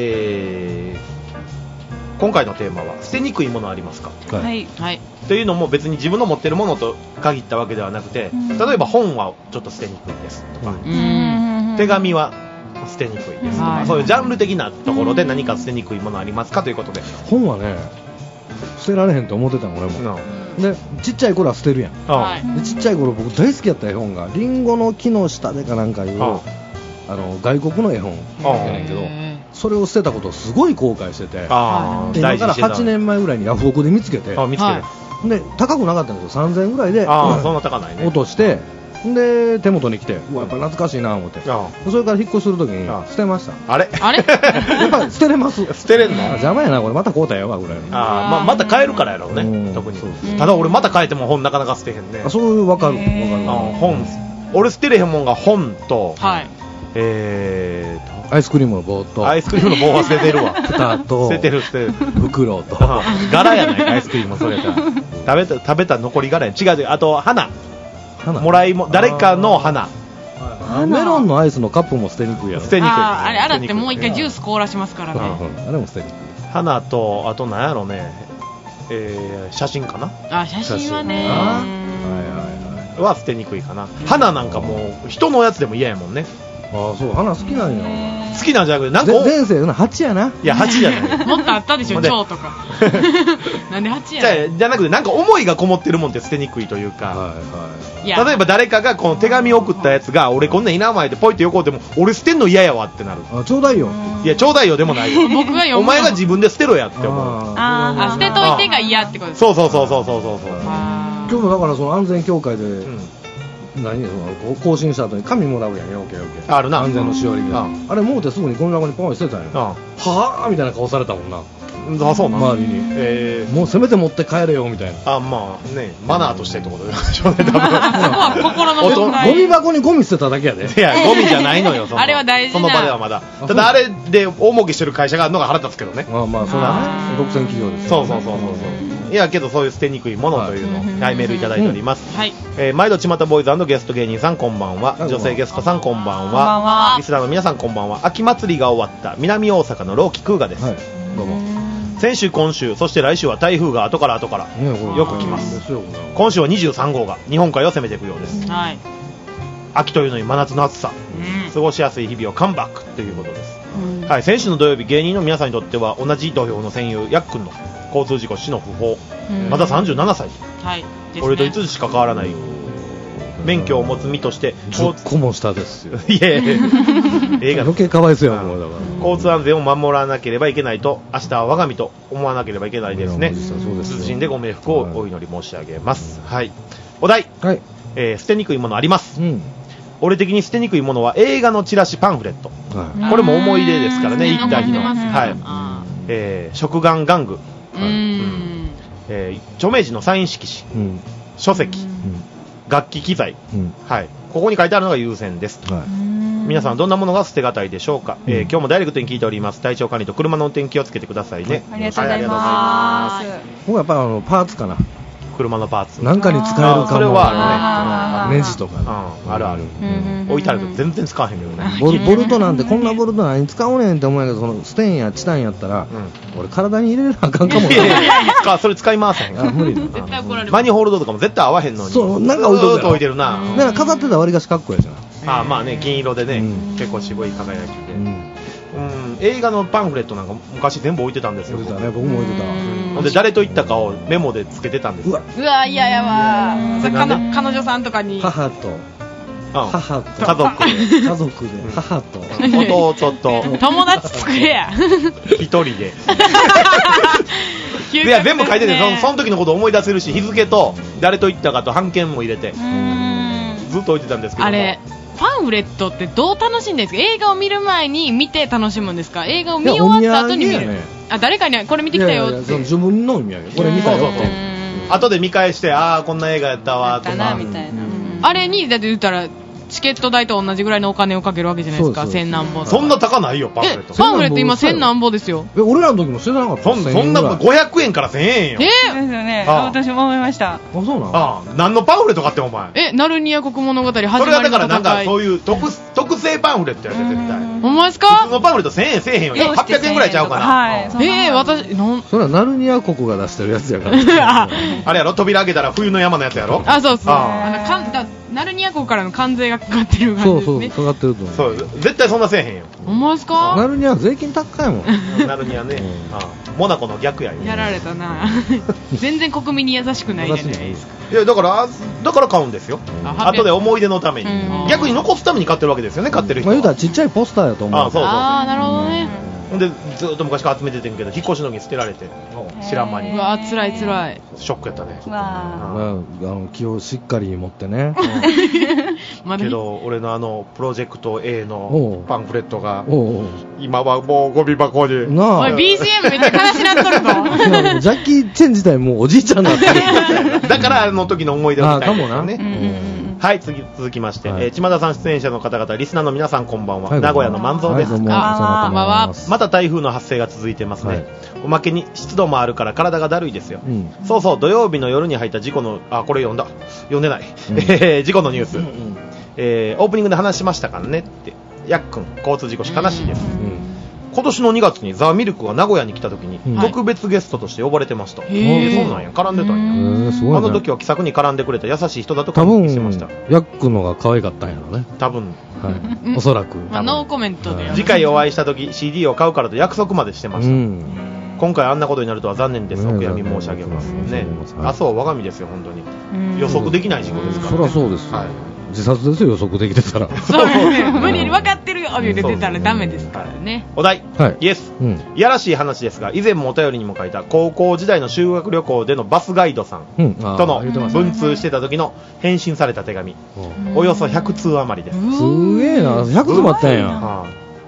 今回のテーマは捨てにくいものありますか？ はい。 というのも別に自分の持ってるものと限ったわけではなくて、例えば本はちょっと捨てにくいですとか、手紙は捨てにくいですとか、そういうジャンル的なところで何か捨てにくいものありますかということで。 本はね、捨てられへんと思ってたの俺も。でちっちゃい頃は捨てるやん。でちっちゃい頃僕大好きやった絵本がリンゴの木の下でかなんかいう外国の絵本やねんけど、それを捨てたことをすごい後悔してて、今から8年前ぐらいにヤフオクで見つけて、で高くなかったんですよ。3000円ぐらいで落として、で手元に来て、うわやっぱ懐かしいな思って、それから引っ越しするときに捨てました。 あれやっぱり捨てれます。 捨てれんの？ 邪魔やなこれ、また買うたやわぐらいの。 また買えるからやろうね、特に。ただ俺また買えても本なかなか捨てへんね。 そういう分かる。 本俺捨てれへんもんが本と、 アイスクリームの棒と、 アイスクリームの棒は捨ててるわ。 蓋と、 捨ててる袋と、 柄やないかアイスクリームそれか。食べた残り柄や。違う。あと花もらいも誰かの花。 メロンのアイスのカップも捨てにくいやろ。 捨てにくい。あれ洗ってもう一回ジュース凍らしますからね。 あれも捨てにくい。 花とあとなんやろね。写真かな。 写真はね。 は捨てにくいかな。花なんかもう人のやつでも嫌やもんね。 そう花好きなんや。 好きなんじゃなくてなんか前世の蜂やな。 いや蜂じゃない。 もっとあったでしょ蝶とか。なんで蜂や。 じゃなくてなんか思いがこもってるもんって捨てにくいというか。例えば誰かがこの手紙を送ったやつが俺こんなんいなまいでポイって横でも俺捨てんの嫌やわってなる。 ちょうだいよ。 いやちょうだいよでもないよ。 僕が読む。 お前が自分で捨てろやって思う。 捨てといてが嫌ってことですか。 そう。今日もだからその安全協会で。更新した後に紙もらうやんよ、 あるな。 安全のしおりで。あれもうてすぐにゴミ箱にポンしてたんや。はぁみたいな顔されたもんな。 あ、そうなの周りに。もうせめて持って帰れよみたいな。 あ、まあね、マナーとしてってことでしょうね、多分。 心の問題。 ゴミ箱にゴミ捨てただけやで。 いや、ゴミじゃないのよ、 あれは大事な。 その場ではまだ。ただあれで大儲けしてる会社があるのが腹立つけどね。 まあまあ、そうだね。独占企業です。 そう。いやけどそういう捨てにくいものというのをメールいただいております。はい。毎度ちまたボーイズ&ゲスト芸人さんこんばんは。女性ゲストさんこんばんは。リスナーの皆さんこんばんは。秋祭りが終わった南大阪のローキクーガです。はい。どうも。先週今週そして来週は台風が後からよく来ます。今週は23号が日本海を攻めていくようです。はい。秋というのに真夏の暑さ、過ごしやすい日々をカムバックということです。はい。先週の土曜日芸人の皆さんにとっては同じ土俵の戦友ヤックンの交通事故死の不法、まだ37歳、はい、俺といつしか変わらない免許を持つ身として 10個も下ですよ。 いや映画余計かわいそうやもん。だから交通安全を守らなければいけないと明日は我が身と思わなければいけないですね。謹んでご冥福をお祈り申し上げます。はい。お題、はい、捨てにくいものあります。俺的に捨てにくいものは映画のチラシパンフレット、これも思い出ですからね。行った日の、はい、食玩玩具、著名人のサイン色紙、書籍、楽器機材、はい、ここに書いてあるのが優先です。皆さんどんなものが捨てがたいでしょうか。今日もダイレクトに聞いております。体調管理と車の運転気をつけてくださいね。 ありがとうございます。 僕はやっぱパーツかな。 車のパーツなんかに使えるかも。 それはあるね。ネジとか、 あるある。置いてあると全然使わへんけどね。 ボルトなんてこんなボルト何使うねんって思うんやけど、そのステンやチタンやったら、俺体に入れるなあかんかもね。 それ使いません。 無理。 絶対怒られる。 マニホールドとかも絶対合わへんのに。 そう、なんか置いてるな。 なんか飾ってたら割がしかっこいいじゃん。 まあね、金色でね、結構渋い輝きで。映画のパンフレットなんか昔全部置いてたんですよ。 僕も置いてた。 ほんで誰と行ったかをメモでつけてたんですよ。 うわ嫌やわ。彼女さんとかに母と家族で母と弟と友達作れや一人でいや全部書いてて、その時のことを思い出せるし、日付と誰と行ったかと半券も入れてずっと置いてたんですけど。 あれパンフレットってどう楽しんでるんですか。映画を見る前に見て楽しむんですか。映画を見終わった後に見る。誰かにこれ見てきたよって。 自分のお土産これ見たよって。 後で見返してこんな映画やったわとか。 あれにだって言ったらチケット代と同じぐらいのお金をかけるわけじゃないですか。千何本。 そんな高ないよパンフレット。 パンフレット今千何本ですよ。 俺らの時もしてなかった。 そんな500円から1000円よ。 ですよね。私も思いました。 そうなの。 何のパンフレット買ってお前。 ナルニア国物語始まりの戦い。 それはだからなんかそういう特製パンフレットやで絶対。 ほんまですか。 普通のパンフレット1000円せえへんよ。800円ぐらいちゃうかな。 はい。 私それはナルニア国が出してるやつやから。 あれやろ、扉開けたら冬の山のやつやろ。 そうそう。ナルニア国からの関税がかかってる感じですね。 そうかかってると思う。 そう絶対そんなせえへんよ。 ほんまですか。 ナルニア税金高いもん。 ナルニアね、モナコの逆や。 やられたな。全然国民に優しくないじゃないですか。 いやだから買うんですよ。後で思い出のために、逆に残すために買ってるわけですよね。買ってる人は。 言うたらちっちゃいポスターやと思う。 そうなるほどね。 ほんでずっと昔から集めててんけど、引っ越しの時に捨てられて知らん間に。 うわ辛いショックやったね。 気をしっかり持ってね。 けど俺のプロジェクト A のパンフレットが今はもうゴミ箱に。 おい BGM めっちゃ悲しなっとるぞ。 ジャッキー・チェン自体もうおじいちゃんだっただからあの時の思い出を見たいですよね。 かもな。 はい、続きまして、千田さん出演者の方々、リスナーの皆さんこんばんは。名古屋の万蔵です。また台風の発生が続いてますね。おまけに湿度もあるから体がだるいですよ。そうそう、土曜日の夜に入った事故のこれ読んでない事故のニュース、オープニングで話しましたからねって。やっくん交通事故死悲しいです。今年の2月にザ・ミルクが名古屋に来た時に特別ゲストとして呼ばれてました。そうなんや、絡んでたんや。あの時は気さくに絡んでくれた優しい人だと感じしてました。 ヤックのが可愛かったんやろね。 多分、 おそらく。 ノーコメントで。 次回お会いした時 CD を買うからと約束までしてました。今回あんなことになるとは残念です。お悔やみ申し上げますね。そう我が身ですよ本当に。予測できない事故ですから。 そりゃそうです。自殺ですよ予測できてたら。 そうですね。無理に分かってるよって言ってたらダメですからね。 お題、イエス。いやらしい話ですが、以前もお便りにも書いた高校時代の修学旅行でのバスガイドさんとの文通してた時の返信された手紙、およそ100通余りです。 すげえな、100通もあったんや。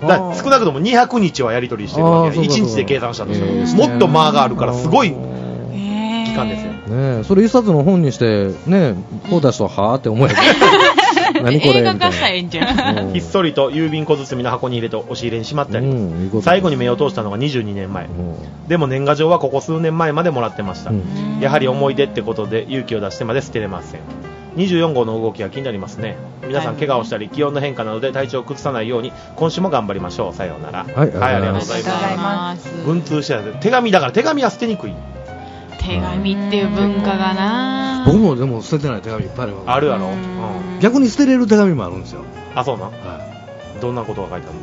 だから少なくとも200日はやり取りしてるわけ。1日で計算したとしても。もっと間があるからすごい期間ですよ。 ね、それ一冊の本にしてね、こう出すとはーって思えば何これ映画化したらええんじゃん。 ひっそりと郵便小包の箱に入れて押し入れにしまってあります。最後に目を通したのが22年前。でも年賀状はここ数年前までもらってました。やはり思い出ってことで勇気を出してまで捨てれません。24号の動きが気になりますね。皆さん怪我をしたり気温の変化などで体調を崩さないように今週も頑張りましょう。さようなら。はい、ありがとうございます。文通して手紙だから手紙は捨てにくい。 手紙っていう文化がな。 僕もでも捨ててない手紙いっぱいあるわ。 あるやろ。 逆に捨てれる手紙もあるんですよ。 あ、そうな。どんなことが書いてある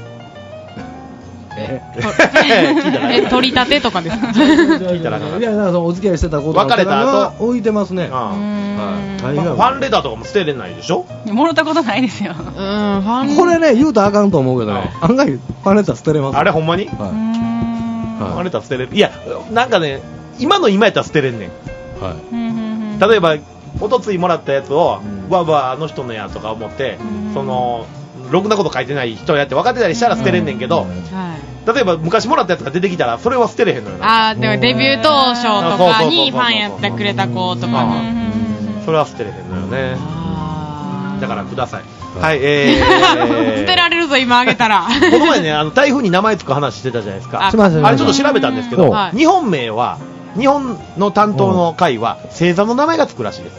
の？取り立てとかですか？ 聞いたらいや、お付き合いしてたこと別れた後置いてますね。 ファンレターとかも捨てれないでしょ？ もらったことないですよ。 これね、言うとあかんと思うけどね、案外ファンレター捨てれます。 あれほんまに？ファンレター捨てれる。いや、なんかね、今やったら捨てれんねん。例えばおとついもらったやつをわばあの人のやとか思ってろくなこと書いてない人やって分かってたりしたら捨てれんねんけど、例えば昔もらったやつが出てきたらそれは捨てれへんのよな。 あ、でもデビュー当初とかにファンやってくれた子とかそれは捨てれへんのよね。だからください。はい、 捨てられるぞ今あげたら。 この前ね、台風に名前つく話してたじゃないですか。あれちょっと調べたんですけど、日本名は日本の担当の会は星座の名前がつくらしいです。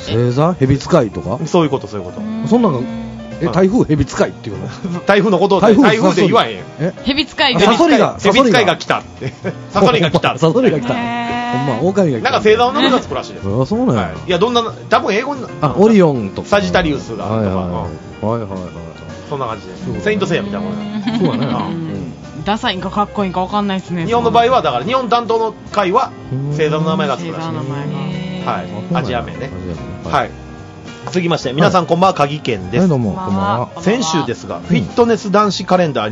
星座？蛇使いとか？ そういうこと。そんなの台風蛇使いっていうの？ 台風のことを台風で言わへん。 蛇使いがサソリが来たって。サソリが来た。 サソリが来た。ほんま狼が来た。 なんか星座の名前がつくらしいです。 あ、そうなんや。 いや、どんな多分英語にオリオンとかサジタリウスがとか。 はい。 そんな感じで。セイントセイヤみたいなもん。 そうだね。 ダサいんかかっこいいんか分かんないですね。 日本の場合はだから日本担当の会は星座の名前がつくらしいです。はい。アジア名ね。はい。続きまして皆さんこんばんは、鍵健です。 どうもこんばんは。 先週ですが、フィットネス男子カレンダー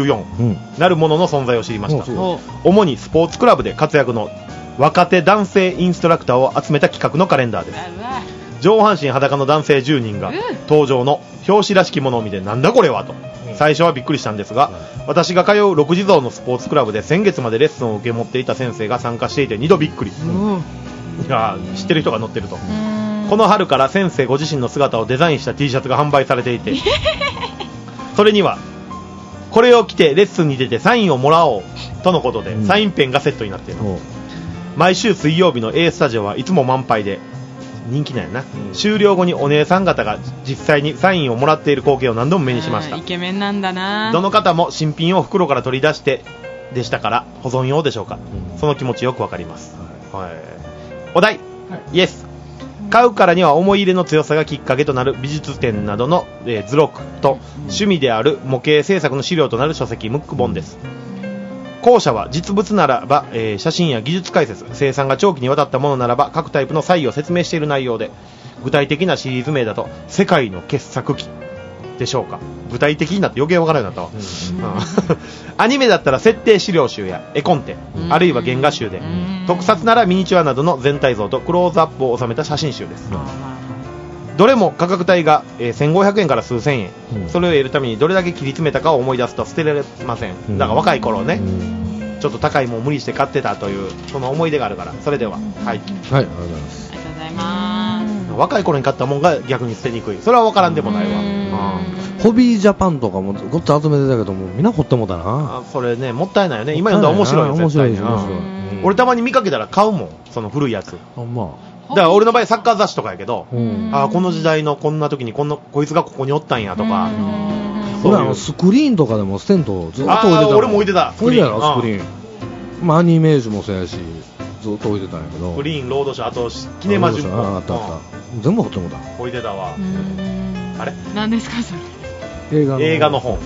2014なるものの存在を知りました。主にスポーツクラブで活躍の若手男性インストラクターを集めた企画のカレンダーです。上半身裸の男性10人が登場の表紙らしきものを見てなんだこれはと最初はびっくりしたんですが、私が通う6時蔵のスポーツクラブで先月までレッスンを受け持っていた先生が参加していて2度びっくり。いや、知ってる人が載ってると。この春から先生ご自身の姿をデザインした T シャツが販売されていてそれにはこれを着てレッスンに出てサインをもらおうとのことで、サインペンがセットになっています。毎週水曜日の A スタジオはいつも満杯で人気なんやな、終了後にお姉さん方が実際にサインをもらっている光景を何度も目にしました。 イケメンなんだな。 どの方も新品を袋から取り出してでしたから保存用でしょうか。その気持ちよくわかります。お題、イエス。買うからには思い入れの強さがきっかけとなる美術展などの、図録と趣味である模型制作の資料となる書籍ムック本です。後者は実物ならば、写真や技術解説、生産が長期にわたったものならば各タイプの差異を説明している内容で、具体的なシリーズ名だと世界の傑作機でしょうか。具体的になって余計わからなくなったわ。アニメだったら設定資料集や絵コンテ、あるいは原画集で、特撮ならミニチュアなどの全体像とクローズアップを収めた写真集です。どれも価格帯が、1500円から数千円、それを得るためにどれだけ切り詰めたかを思い出すと捨てられません。だから若い頃ね、ちょっと高いもん無理して買ってたというその思い出があるから。それでは、はい、 ありがとうございます。 ありがとうございます。 若い頃に買ったもんが逆に捨てにくい、それは分からんでもないわ。 ホビージャパンとかもごっつ集めてたけどもみんな掘ってもたな。 それね、もったいないよね。今読んだら面白いよ。 面白いです。 俺たまに見かけたら買うもん、その古いやつ。だから俺の場合サッカー雑誌とかやけど、この時代のこんな時にこいつがここにおったんやとか。 俺スクリーンとかでもステントずっと置いてた。 俺も置いてた。 スクリーン。アニメージもそうやしずっと置いてたんやけど。 スクリーン、ロードショー、あとキネマ旬報。 あった。全部掘ってもた。 置いてたわ。あれ？ 何ですかそれ？映画の本。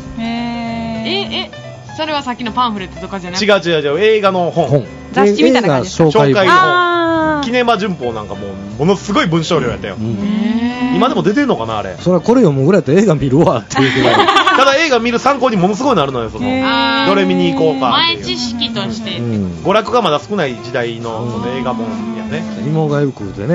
それはさっきのパンフレットとかじゃなくて。 違う、映画の本。 雑誌みたいな感じですか？ 紹介本。キネマ旬報なんかものすごい文章量やったよ。今でも出てんのかなあれ。 それはこれ読むぐらいって映画見るわっていうぐらい。 ただ映画見る参考にものすごいなるのよ。そのどれ見に行こうか。 前知識として。 娯楽がまだ少ない時代のその映画本やね。 芋がよくてね。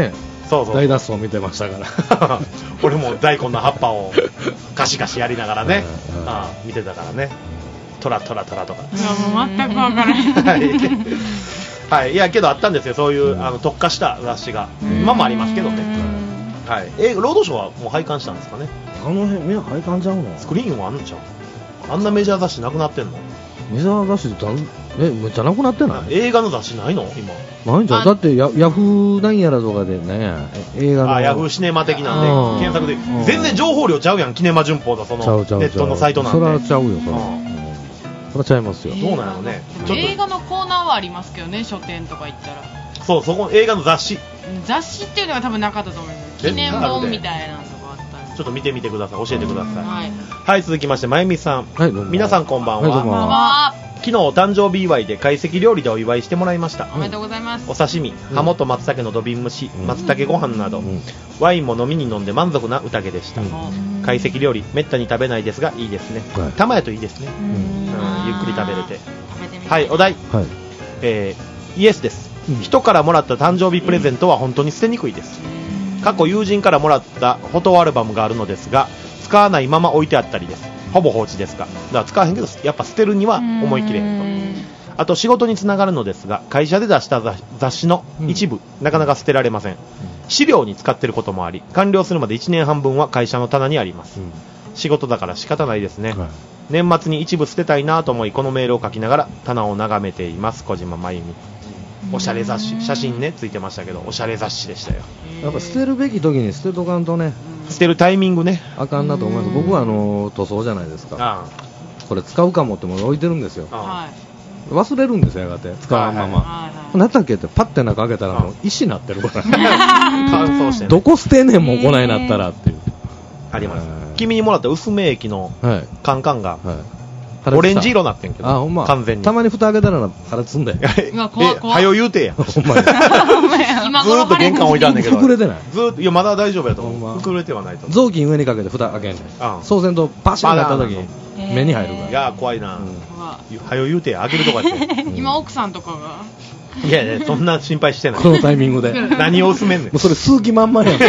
大脱走見てましたから俺も大根の葉っぱをガシガシやりながらね見てたからね。トラとか。 いやもう全く分からないはい、いやけどあったんですよ、そういう特化した雑誌が。今もありますけどね。はい、ロードショーはもう廃刊したんですかね。 あの辺みんな廃刊ちゃうの？ スクリーンはあんのちゃう？あんなメジャー雑誌なくなってんの？ メジャー雑誌ってめっちゃなくなってない？ 映画の雑誌ないの今？ ないんじゃん。だってヤフーなんやらとかでね、映画のヤフーシネマ的なんで検索で全然情報量ちゃうやん。キネマ旬報だそのネットのサイトなんで。 それはちゃうよ。それはちゃいますよ。 どうなのね。 映画のコーナーはありますけどね、書店とか行ったら。 そこ映画の雑誌っていうのが多分なかったと思います。記念本みたいなのがあったんで。 ちょっと見てみてください。教えてください。はい、続きましてまゆみさん。 はい、どうも。 皆さんこんばんは。昨日誕生日祝いで懐石料理でお祝いしてもらいました。 おめでとうございます。 お刺身、ハモと松茸の土瓶蒸し、松茸ご飯など、ワインも飲みに飲んで満足な宴でした。懐石料理めったに食べないですがいいですね。玉やといいですね。ゆっくり食べれて。はい、お題、イエスです。人からもらった誕生日プレゼントは本当に捨てにくいです。過去友人からもらったフォトアルバムがあるのですが使わないまま置いてあったりです。ほぼ放置ですが、だから使わへんけどやっぱ捨てるには思い切れへんと。あと仕事につながるのですが会社で出した雑誌の一部、なかなか捨てられません。資料に使ってることもあり完了するまで1年半分は会社の棚にあります。仕事だから仕方ないですね。年末に一部捨てたいなと思いこのメールを書きながら棚を眺めています。小島真由美。おしゃれ雑誌、写真ねついてましたけどおしゃれ雑誌でしたよ。 やっぱ捨てるべき時に捨てとかんとね、 捨てるタイミングねあかんなと思います。僕は塗装じゃないですか。これ使うかもってもの置いてるんですよ。忘れるんですよ、やがて使わんまま。何だっけってパッて中開けたら石になってるから乾燥してね。 どこ捨てんねんもうこないなったらっていうあります。君にもらった薄め液のカンカンがオレンジ色なってんけど、 ほんま完全にたまに蓋開けたら腹つんではよ言うてや。ほんまにずーっと玄関置いたんだけど膨れてない。 ずーっといやまだ大丈夫やと思う。膨れてはないと。 雑巾上にかけて蓋開けんねん。そうせんとパシッとやった時に目に入るから。 いや怖いな。はよ言うてや、開けるとかって今奥さんとかがいやいやそんな心配してない。 このタイミングで何を薄めんねん。もうそれ数気満々やん。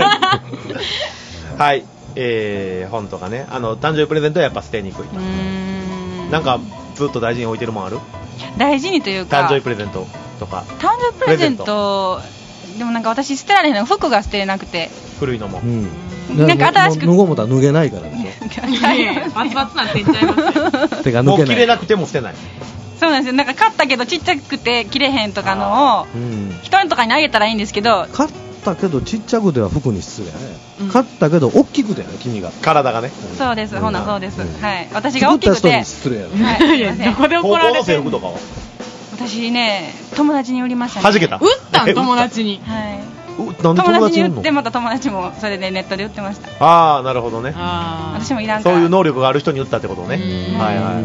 はい、本とかね、誕生日プレゼントはやっぱ捨てにくいと。なんかずっと大事に置いてるもんある？ 大事にというか誕生日プレゼントとか。 誕生日プレゼントでもなんか私捨てられへんの、服が捨てれなくて。 古いのも、 なんか新しく脱ごうもたら脱げないからでしょ。バツバツなってんちゃいますよ。 手が抜けない。 もう着れなくても捨てない。 そうなんですよ。なんか買ったけどちっちゃくて着れへんとかのを人とかにあげたらいいんですけど、 買ったけどちっちゃくては服に失礼ね。買ったけど大きくてね、君が体がね。 そうです、ほなそうです。はい、私が大きくて作った人に失礼やね。 どこで怒られてんの？ 高校の制服とかは私ね、友達に売りましたね。 はじけた。 売ったん？友達に。 はい。 なんで友達に売って、また友達もそれでネットで売ってました。 ああ、なるほどね。 私もいらんから。 そういう能力がある人に売ったってことね。はいはい。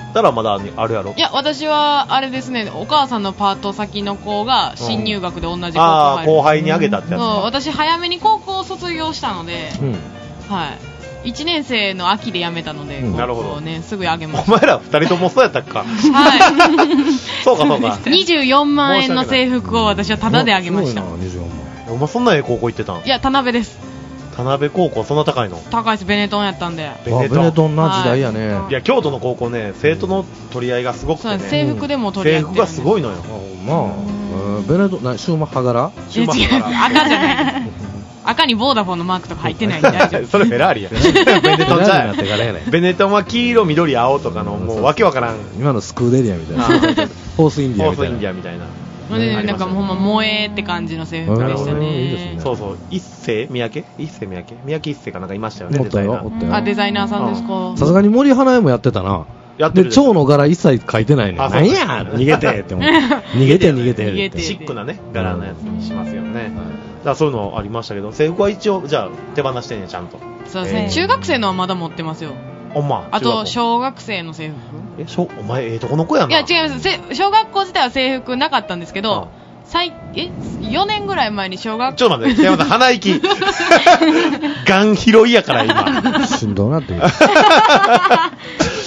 だからまだあるやろ。 いや、私はあれですね、お母さんのパート先の子が新入学で同じ高校入る。 後輩にあげたってやつ。 私早めに高校を卒業したので、はい。1年生の秋で辞めたので、 なるほどね、すぐあげました。 お前ら2人ともそうやったっか。 はい。 そうかそうか。 24万円の制服を私はタダであげました。 お前そんな高校行ってたん？ いや、田辺です。 田辺高校そんな高いの？ 高いです。ベネトンやったんで。 ベネトンな時代やね。 いや、京都の高校ね、生徒の取り合いがすごくてね。 制服でも取り合い。 制服がすごいのよ。 まあ、ベネトン、シューマッハ柄？ 違う、赤じゃない。赤にボーダフォンのマークとか入ってないんで大丈夫。 それフェラーリや。ベネトンじゃない。ベネトンは黄色、緑、青とかのもうわけわからん。 今のスクーデリアみたいな。ホースインディアみたいな。 なんかもうほんま萌えって感じの制服でしたね。 そうそう、三宅一世かなんかいましたよね。 デザイナー。 あ、デザイナーさんですか。 さすがに森花江もやってたな。で、蝶の柄一切書いてないね。なんや逃げてって思う。逃げてシックなね柄のやつにしますよね。だからそういうのありましたけど、制服は一応じゃあ手放してんねちゃんと。 そうですね。中学生のはまだ持ってますよ。あと小学生の制服。 お前どこの子やな。 いや違います。小学校自体は制服なかったんですけど、4年ぐらい前に小学校。 ちょっと待って、鼻息。ガン拾いやから今。 しんどなって言う。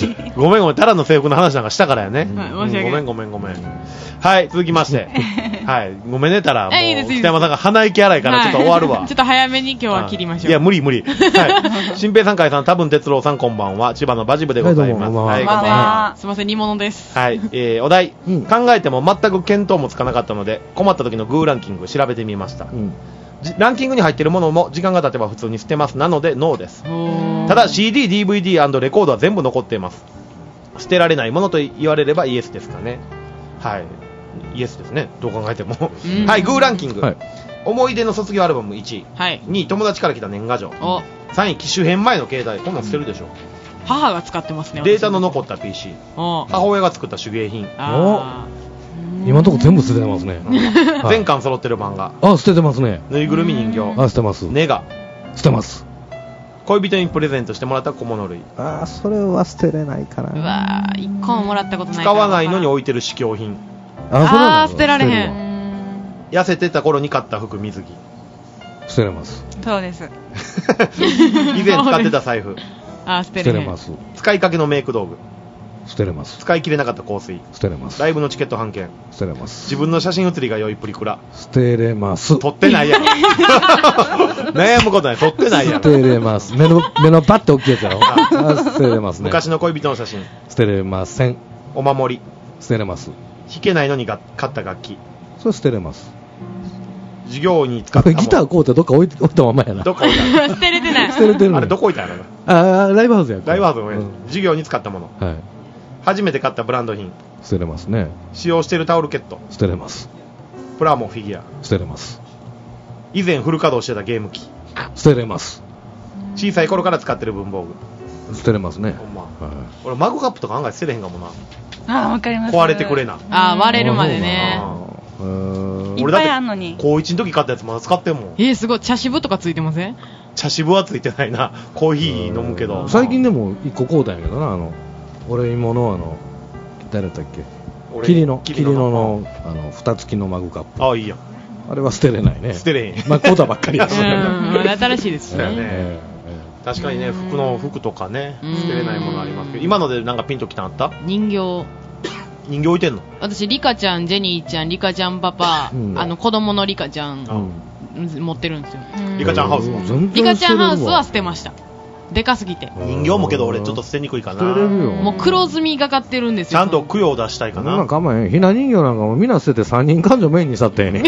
ごめん、タラの制服の話なんかしたからやね。 ごめん。はい、続きまして。はい、ごめんね、タラ。もう、北山さんが鼻息荒いからちょっと終わるわ。 ちょっと早めに今日は切りましょう。 いや、無理。はい。新平さん、海さん、多分哲郎さん、こんばんは。千葉のバジブでございます。 はい、こんばんは。すいません、煮物です。 はい、お題、考えても全く見当もつかなかったので、困った時のグーランキング調べてみました。ランキングに入っているものも時間が経てば普通に捨てます。なのでノーです。ただ CD、DVD& レコードは全部残っています。捨てられないものと言われればイエスですかね。はい、イエスですね、どう考えても。はい、グーランキング、はい、思い出の卒業アルバム1位、はい、2位友達から来た年賀状、3位機種変前の携帯、こんなん捨てるでしょ。 母が使ってますね。 データの残った PC、母親が作った手芸品。 今のところ全部捨ててますね。 全巻揃ってる漫画。 捨ててますね。 ぬいぐるみ人形。 捨てます。 ネガ。 捨てます。 恋人にプレゼントしてもらった小物類。 それは捨てれないかな。 うわー、1個ももらったことない。 使わないのに置いてる試供品。 捨てられへん。 痩せてた頃に買った服、水着。 捨てれます。 そうです。 以前使ってた財布。 捨てれます。 使いかけのメイク道具。 捨てれます。 使い切れなかった香水。 捨てれます。 ライブのチケット半券。 捨てれます。 自分の写真写りが良いプリクラ。 捨てれます。 撮ってないやろ。悩むことない、撮ってないやろ。 捨てれます。目のパッて大きいやつやろ。捨てれますね。 昔の恋人の写真。 捨てれません。 お守り。 捨てれます。 弾けないのに買った楽器。 それ捨てれます。 授業に使ったもの。 ギターこうってどっか置いたままやな。 どっか置いた。 捨てれてない。 捨てれてる。 あれどこ置いたんやろ。 ライブハウスや。 ライブハウスの上、授業に使ったもの。はい。初めて買ったブランド品。 捨てれますね。 使用しているタオルケット。 捨てれます。 プラモフィギュア。 捨てれます。 以前フル稼働してたゲーム機。 捨てれます。 小さい頃から使ってる文房具。 捨てれますね。 ほんま。俺マグカップとか案外捨てれへんかもな。 わかります。 壊れてくれな。 割れるまでね。 いっぱいあんのに。 高1の時買ったやつまだ使ってんもん。 すごい。茶渋とかついてません？ 茶渋はついてないな。コーヒー飲むけど。 最近でも1個買うたんやけどな、俺芋の誰だったっけ、霧の蓋付きのマグカップ。 いいやん。 あれは捨てれないね。 捨てれへん。 買うたばっかりやし。 新しいですね。確かにね、服とかね、捨てれないものありますけど、今のでなんかピンときたんあった？ 人形置いてんの？ 私、リカちゃん、ジェニーちゃん、リカちゃんパパ、子供のリカちゃん、持ってるんですよ。 リカちゃんハウスリカちゃんハウスは捨てました。でかすぎて。 人形もけど俺ちょっと捨てにくいかな。 もう黒ずみがかってるんですよ。 ちゃんと供養出したいかな。 かまへん。ひな人形なんかもみんな捨てて3人感情メインにしたってね。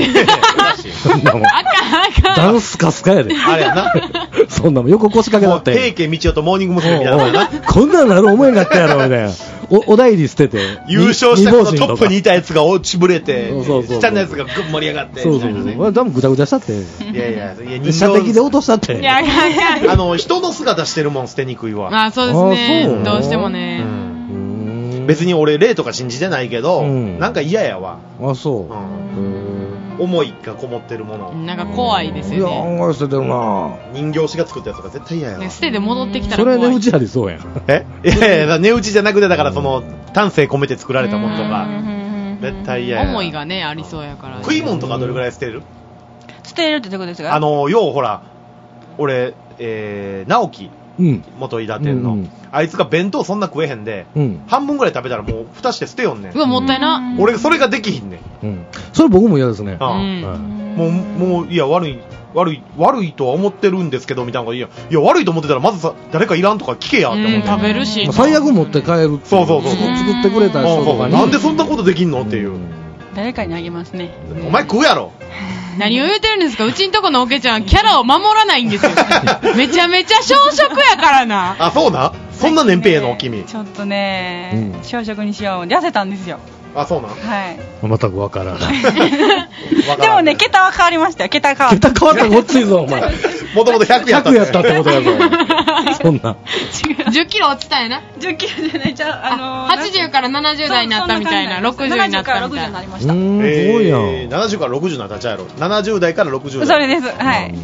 ダンスカスカやで。 あれやな。 そんなもん横腰掛けだって。 平家道夫とモーニング娘。みたいな。 こんなんなる思えんかったやろみたいな。お代理捨てて優勝したこのトップにいたやつが落ちぶれて、下のやつがぐっ盛り上がって。 そう。多分ぐちゃぐちゃしたって。 いや射的で落としたって。 人の姿してるもん捨てにくいわ。 そうですね。どうしてもね。 別に俺霊とか信じてないけど、なんか嫌やわ。 そう。 思いがこもってるもの。 なんか怖いですよね。 案外捨ててるな。 人形師が作ったやつが絶対嫌やわ。 捨てて戻ってきたら怖い。 それ値打ちありそうやん。 いや値打ちじゃなくて、だからその丹精込めて作られたものとか絶対嫌や。 思いがねありそうやから。 食い物とかどれぐらい捨てる？ 捨てるってどこですか？ ようほら俺直樹元伊達の、あいつが弁当そんな食えへんで、半分ぐらい食べたらもう蓋して捨てよんねん。 もったいな。 俺それができひんねん。それ僕も嫌ですね。 もういや悪いとは思ってるんですけどみたいなこと。いや悪いと思ってたらまずさ誰かいらんとか聞けやって思って。 食べるし。 最悪持って帰るって。そう作ってくれた人とかに。 なんでそんなことできんのっていう。 誰かにあげますね。 お前食うやろ。 何を言うてるんですか。うちんとこのおけちゃんキャラを守らないんですよ。めちゃめちゃ小食やからな。 そうな。そんな年齢やの君。 ちょっとね、小食にしよう。痩せたんですよ。 そうな。 はい。 全くわからない。 でもね、桁は変わりましたよ。桁変わった。 桁変わったらごっついぞお前。 もともと100やったってことやぞ。そんな。 10キロ落ちたんやな。 10キロじゃない、 80から70代になったみたいな。60になったみたいな。 70から60になりました。 すごいやん。 70から60になったんちゃうやろ。70代から60代。 それです。はい。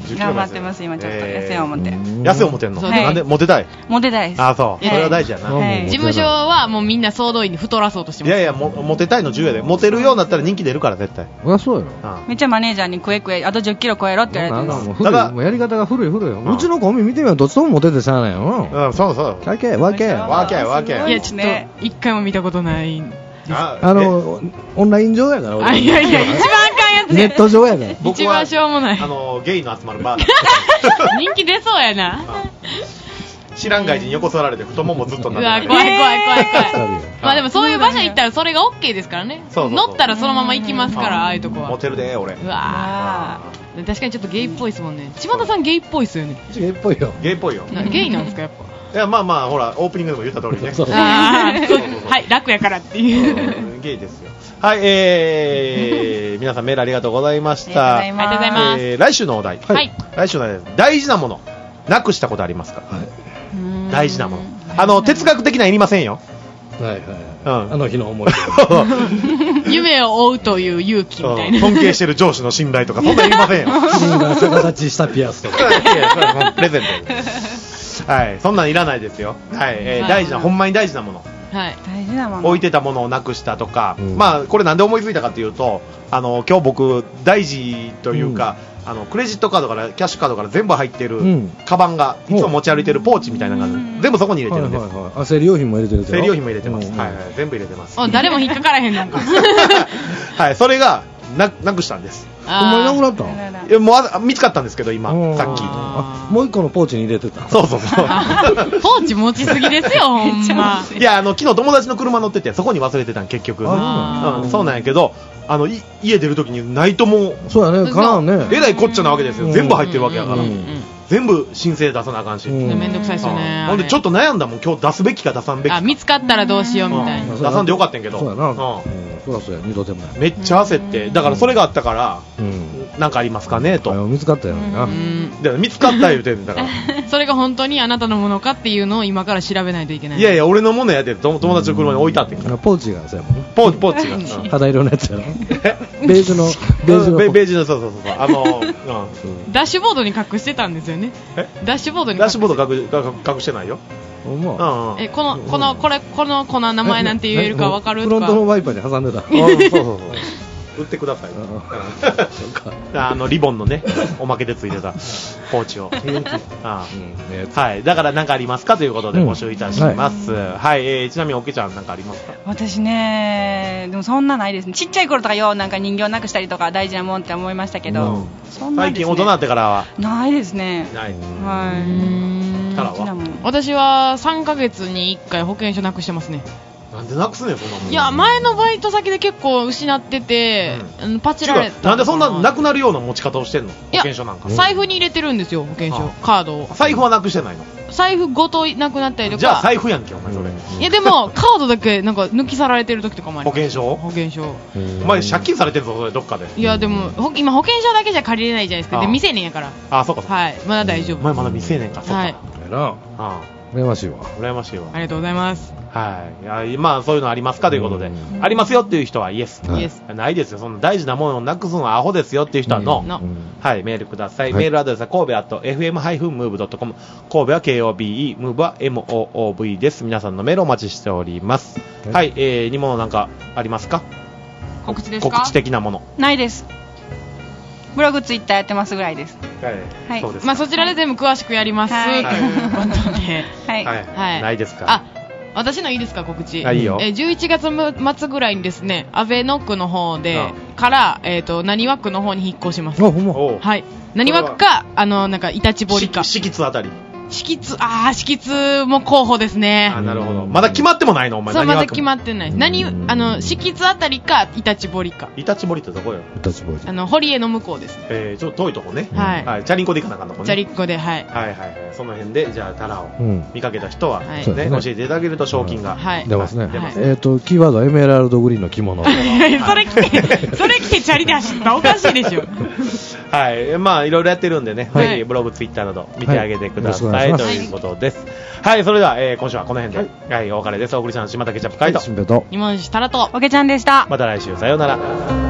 頑張ってます、今ちょっと痩せを思って。 痩せを思ってんの？なんでモテたい？ モテたいです。 あ、そう。それは大事やな。 事務所はもうみんな総動員に太らそうとしてます。 いやいや、モテたいの重要で。モテるようになったら人気出るから絶対。 そうよ。 めっちゃマネージャーに食えあと10キロ超えろって言われてます。 だからもうやり方が古い。うちのコンビ見てみよう、どっちともモテてしゃあないよ。 うん、そう。 わけ。いや、 ちょっと一回も見たことない。 オンライン上やから俺。 いや、一番あかんやつネット上やから。 一番しょうもない。 ゲイの集まるバー。 人気出そうやな。 知らん外人横座られて太ももずっとなってる。 怖い。まあでもそういう場所行ったらそれが OK ですからね。乗ったらそのまま行きますから、ああいうとこは。 モテるで、俺。 うわー。確かにちょっとゲイっぽいですもんね。島田さんゲイっぽいっすよね。 ゲイっぽいよ。 ゲイなんですか、やっぱ。 いや、まあほら、オープニングでも言った通りね。 はい、楽やからっていう。 ゲイですよ。はい、皆さんメールありがとうございました。 ありがとうございます。 来週のお題。 はい。 来週のお題です。大事なもの、なくしたことありますか？大事なもの。哲学的ないりませんよ。 あの日の思い出。 夢を追うという勇気みたいな。 尊敬してる上司の信頼とか、そんなんいりませんよ。 君が逆立ちしたピアスとか。 プレゼント。はい、そんなんいらないですよ。はい、ほんまに大事なもの。 はい、 大事なもの。 置いてたものをなくしたとか、まあこれなんで思いついたかというと、今日僕大事というか、クレジットカードからキャッシュカードから全部入ってるカバンがいつも持ち歩いてるポーチみたいなのが全部そこに入れてるんです。 生理用品も入れてる。 生理用品も入れてます。はい、全部入れてます。 誰も引っかからへんなんか。 はい、それがなくしたんです。 ほんまになくなったの？ いや、もう見つかったんですけど今さっき。 もう一個のポーチに入れてた。 そう。 ポーチ持ちすぎですよ、ほんま。 いや、昨日友達の車乗っててそこに忘れてたん結局。そうなんやけど。家出るときにないともそうやね、からんね。 えらいこっちゃなわけですよ。全部入ってるわけやから。全部申請出さなあかんし。 めんどくさいですよね。 ほんでちょっと悩んだもん、今日出すべきか出さんべきか。 見つかったらどうしようみたいな。 出さんでよかったんけど。 そうやな。そうや、二度手もない。 めっちゃ焦って、だからそれがあったから、なんかありますかねと。 見つかったよな。 見つかった言うてんだから。 それが本当にあなたのものかっていうのを今から調べないといけない。 いやいや、俺のものやで、友達の車に置いてあってんから。 ポーチがそうやもんね。 ポーチが。 肌色のやつやろ。ベージュの、 そう。 ダッシュボードに隠してたんですよね。ダッシュボード隠してないよ。 この粉名前なんて言えるか分かるとか。 フロントのワイパーに挟んでた。 そう。売ってください。リボンのね、おまけでついてたポーチを。はい。だから何かありますかということで募集いたします。はい。ちなみにおけちゃん何かありますか？ 私ね、でもそんなないですね。ちっちゃい頃とかなんか人形なくしたりとか大事なもんって思いましたけど、 最近大人になってからはないですね。 ない。 はい。 私は3ヶ月に1回保険証なくしてますね。 なんでなくすねんそんなもん。 いや、前のバイト先で結構失ってて、パチられた。 なんでそんななくなるような持ち方をしてんの？保険証なんか。 財布に入れてるんですよ、保険証カードを。 財布はなくしてないの？ 財布ごとなくなったりとか。 じゃあ財布やんけお前それ。 いやでもカードだけなんか抜き去られてる時とかもあります。保険証。 お前借金されてるぞそれどっかで。 いやでも今保険証だけじゃ借りれないじゃないですか。で未成年やから。 あ、そうか。 はい、まだ大丈夫。 お前まだ未成年か。そうか。 はい。 羨ましいわ。 羨ましいわ。 ありがとうございます。 はい。いや、まあそういうのありますかということで、ありますよっていう人はイエス。ないですよ。そんな大事なものをなくすのはアホですよっていう人はノー。はい、メールください。メールアドレスは神戸@fm-move.com。神戸は KOBE、ムーブは MOOV です。皆さんのメールお待ちしております。はい、煮物なんかありますか？ 告知ですか？ 告知的なもの。 ないです。ブログツイッターやってますぐらいです。 はい。まあそちらで全部詳しくやります。ということで。 はい。ないですか？ あ、私のいいですか告知。 いいよ。 11月末ぐらいにですね、アベノ区の方でから浪速区の方に引っ越します。はい。浪速区かなんかイタチ堀か。 敷津あたり。 敷津も候補ですね。 なるほど。まだ決まってもないのお前。 そう、まだ決まってない。敷津あたりかイタチ堀か。 イタチ堀ってどこよ？ イタチ堀。 堀江の向こうです。 ちょっと遠いとこね。 はい。 チャリンコで行かなあかんのこね。 チャリンコで、はい。 はい。その辺でじゃあタラを見かけた人はね教えていただけると賞金が出ますね。キーワードエメラルドグリーンの着物。 それ着てチャリで走ったおかしいでしょ。 はい。まあいろいろやってるんでね、ぜひブログツイッターなど見てあげてくださいということです。はい、それでは今週はこの辺で、はい、お別れです。お送りしたの島田ケチャップカイト、 煮物タラとおけちゃんでした。 また来週さようなら。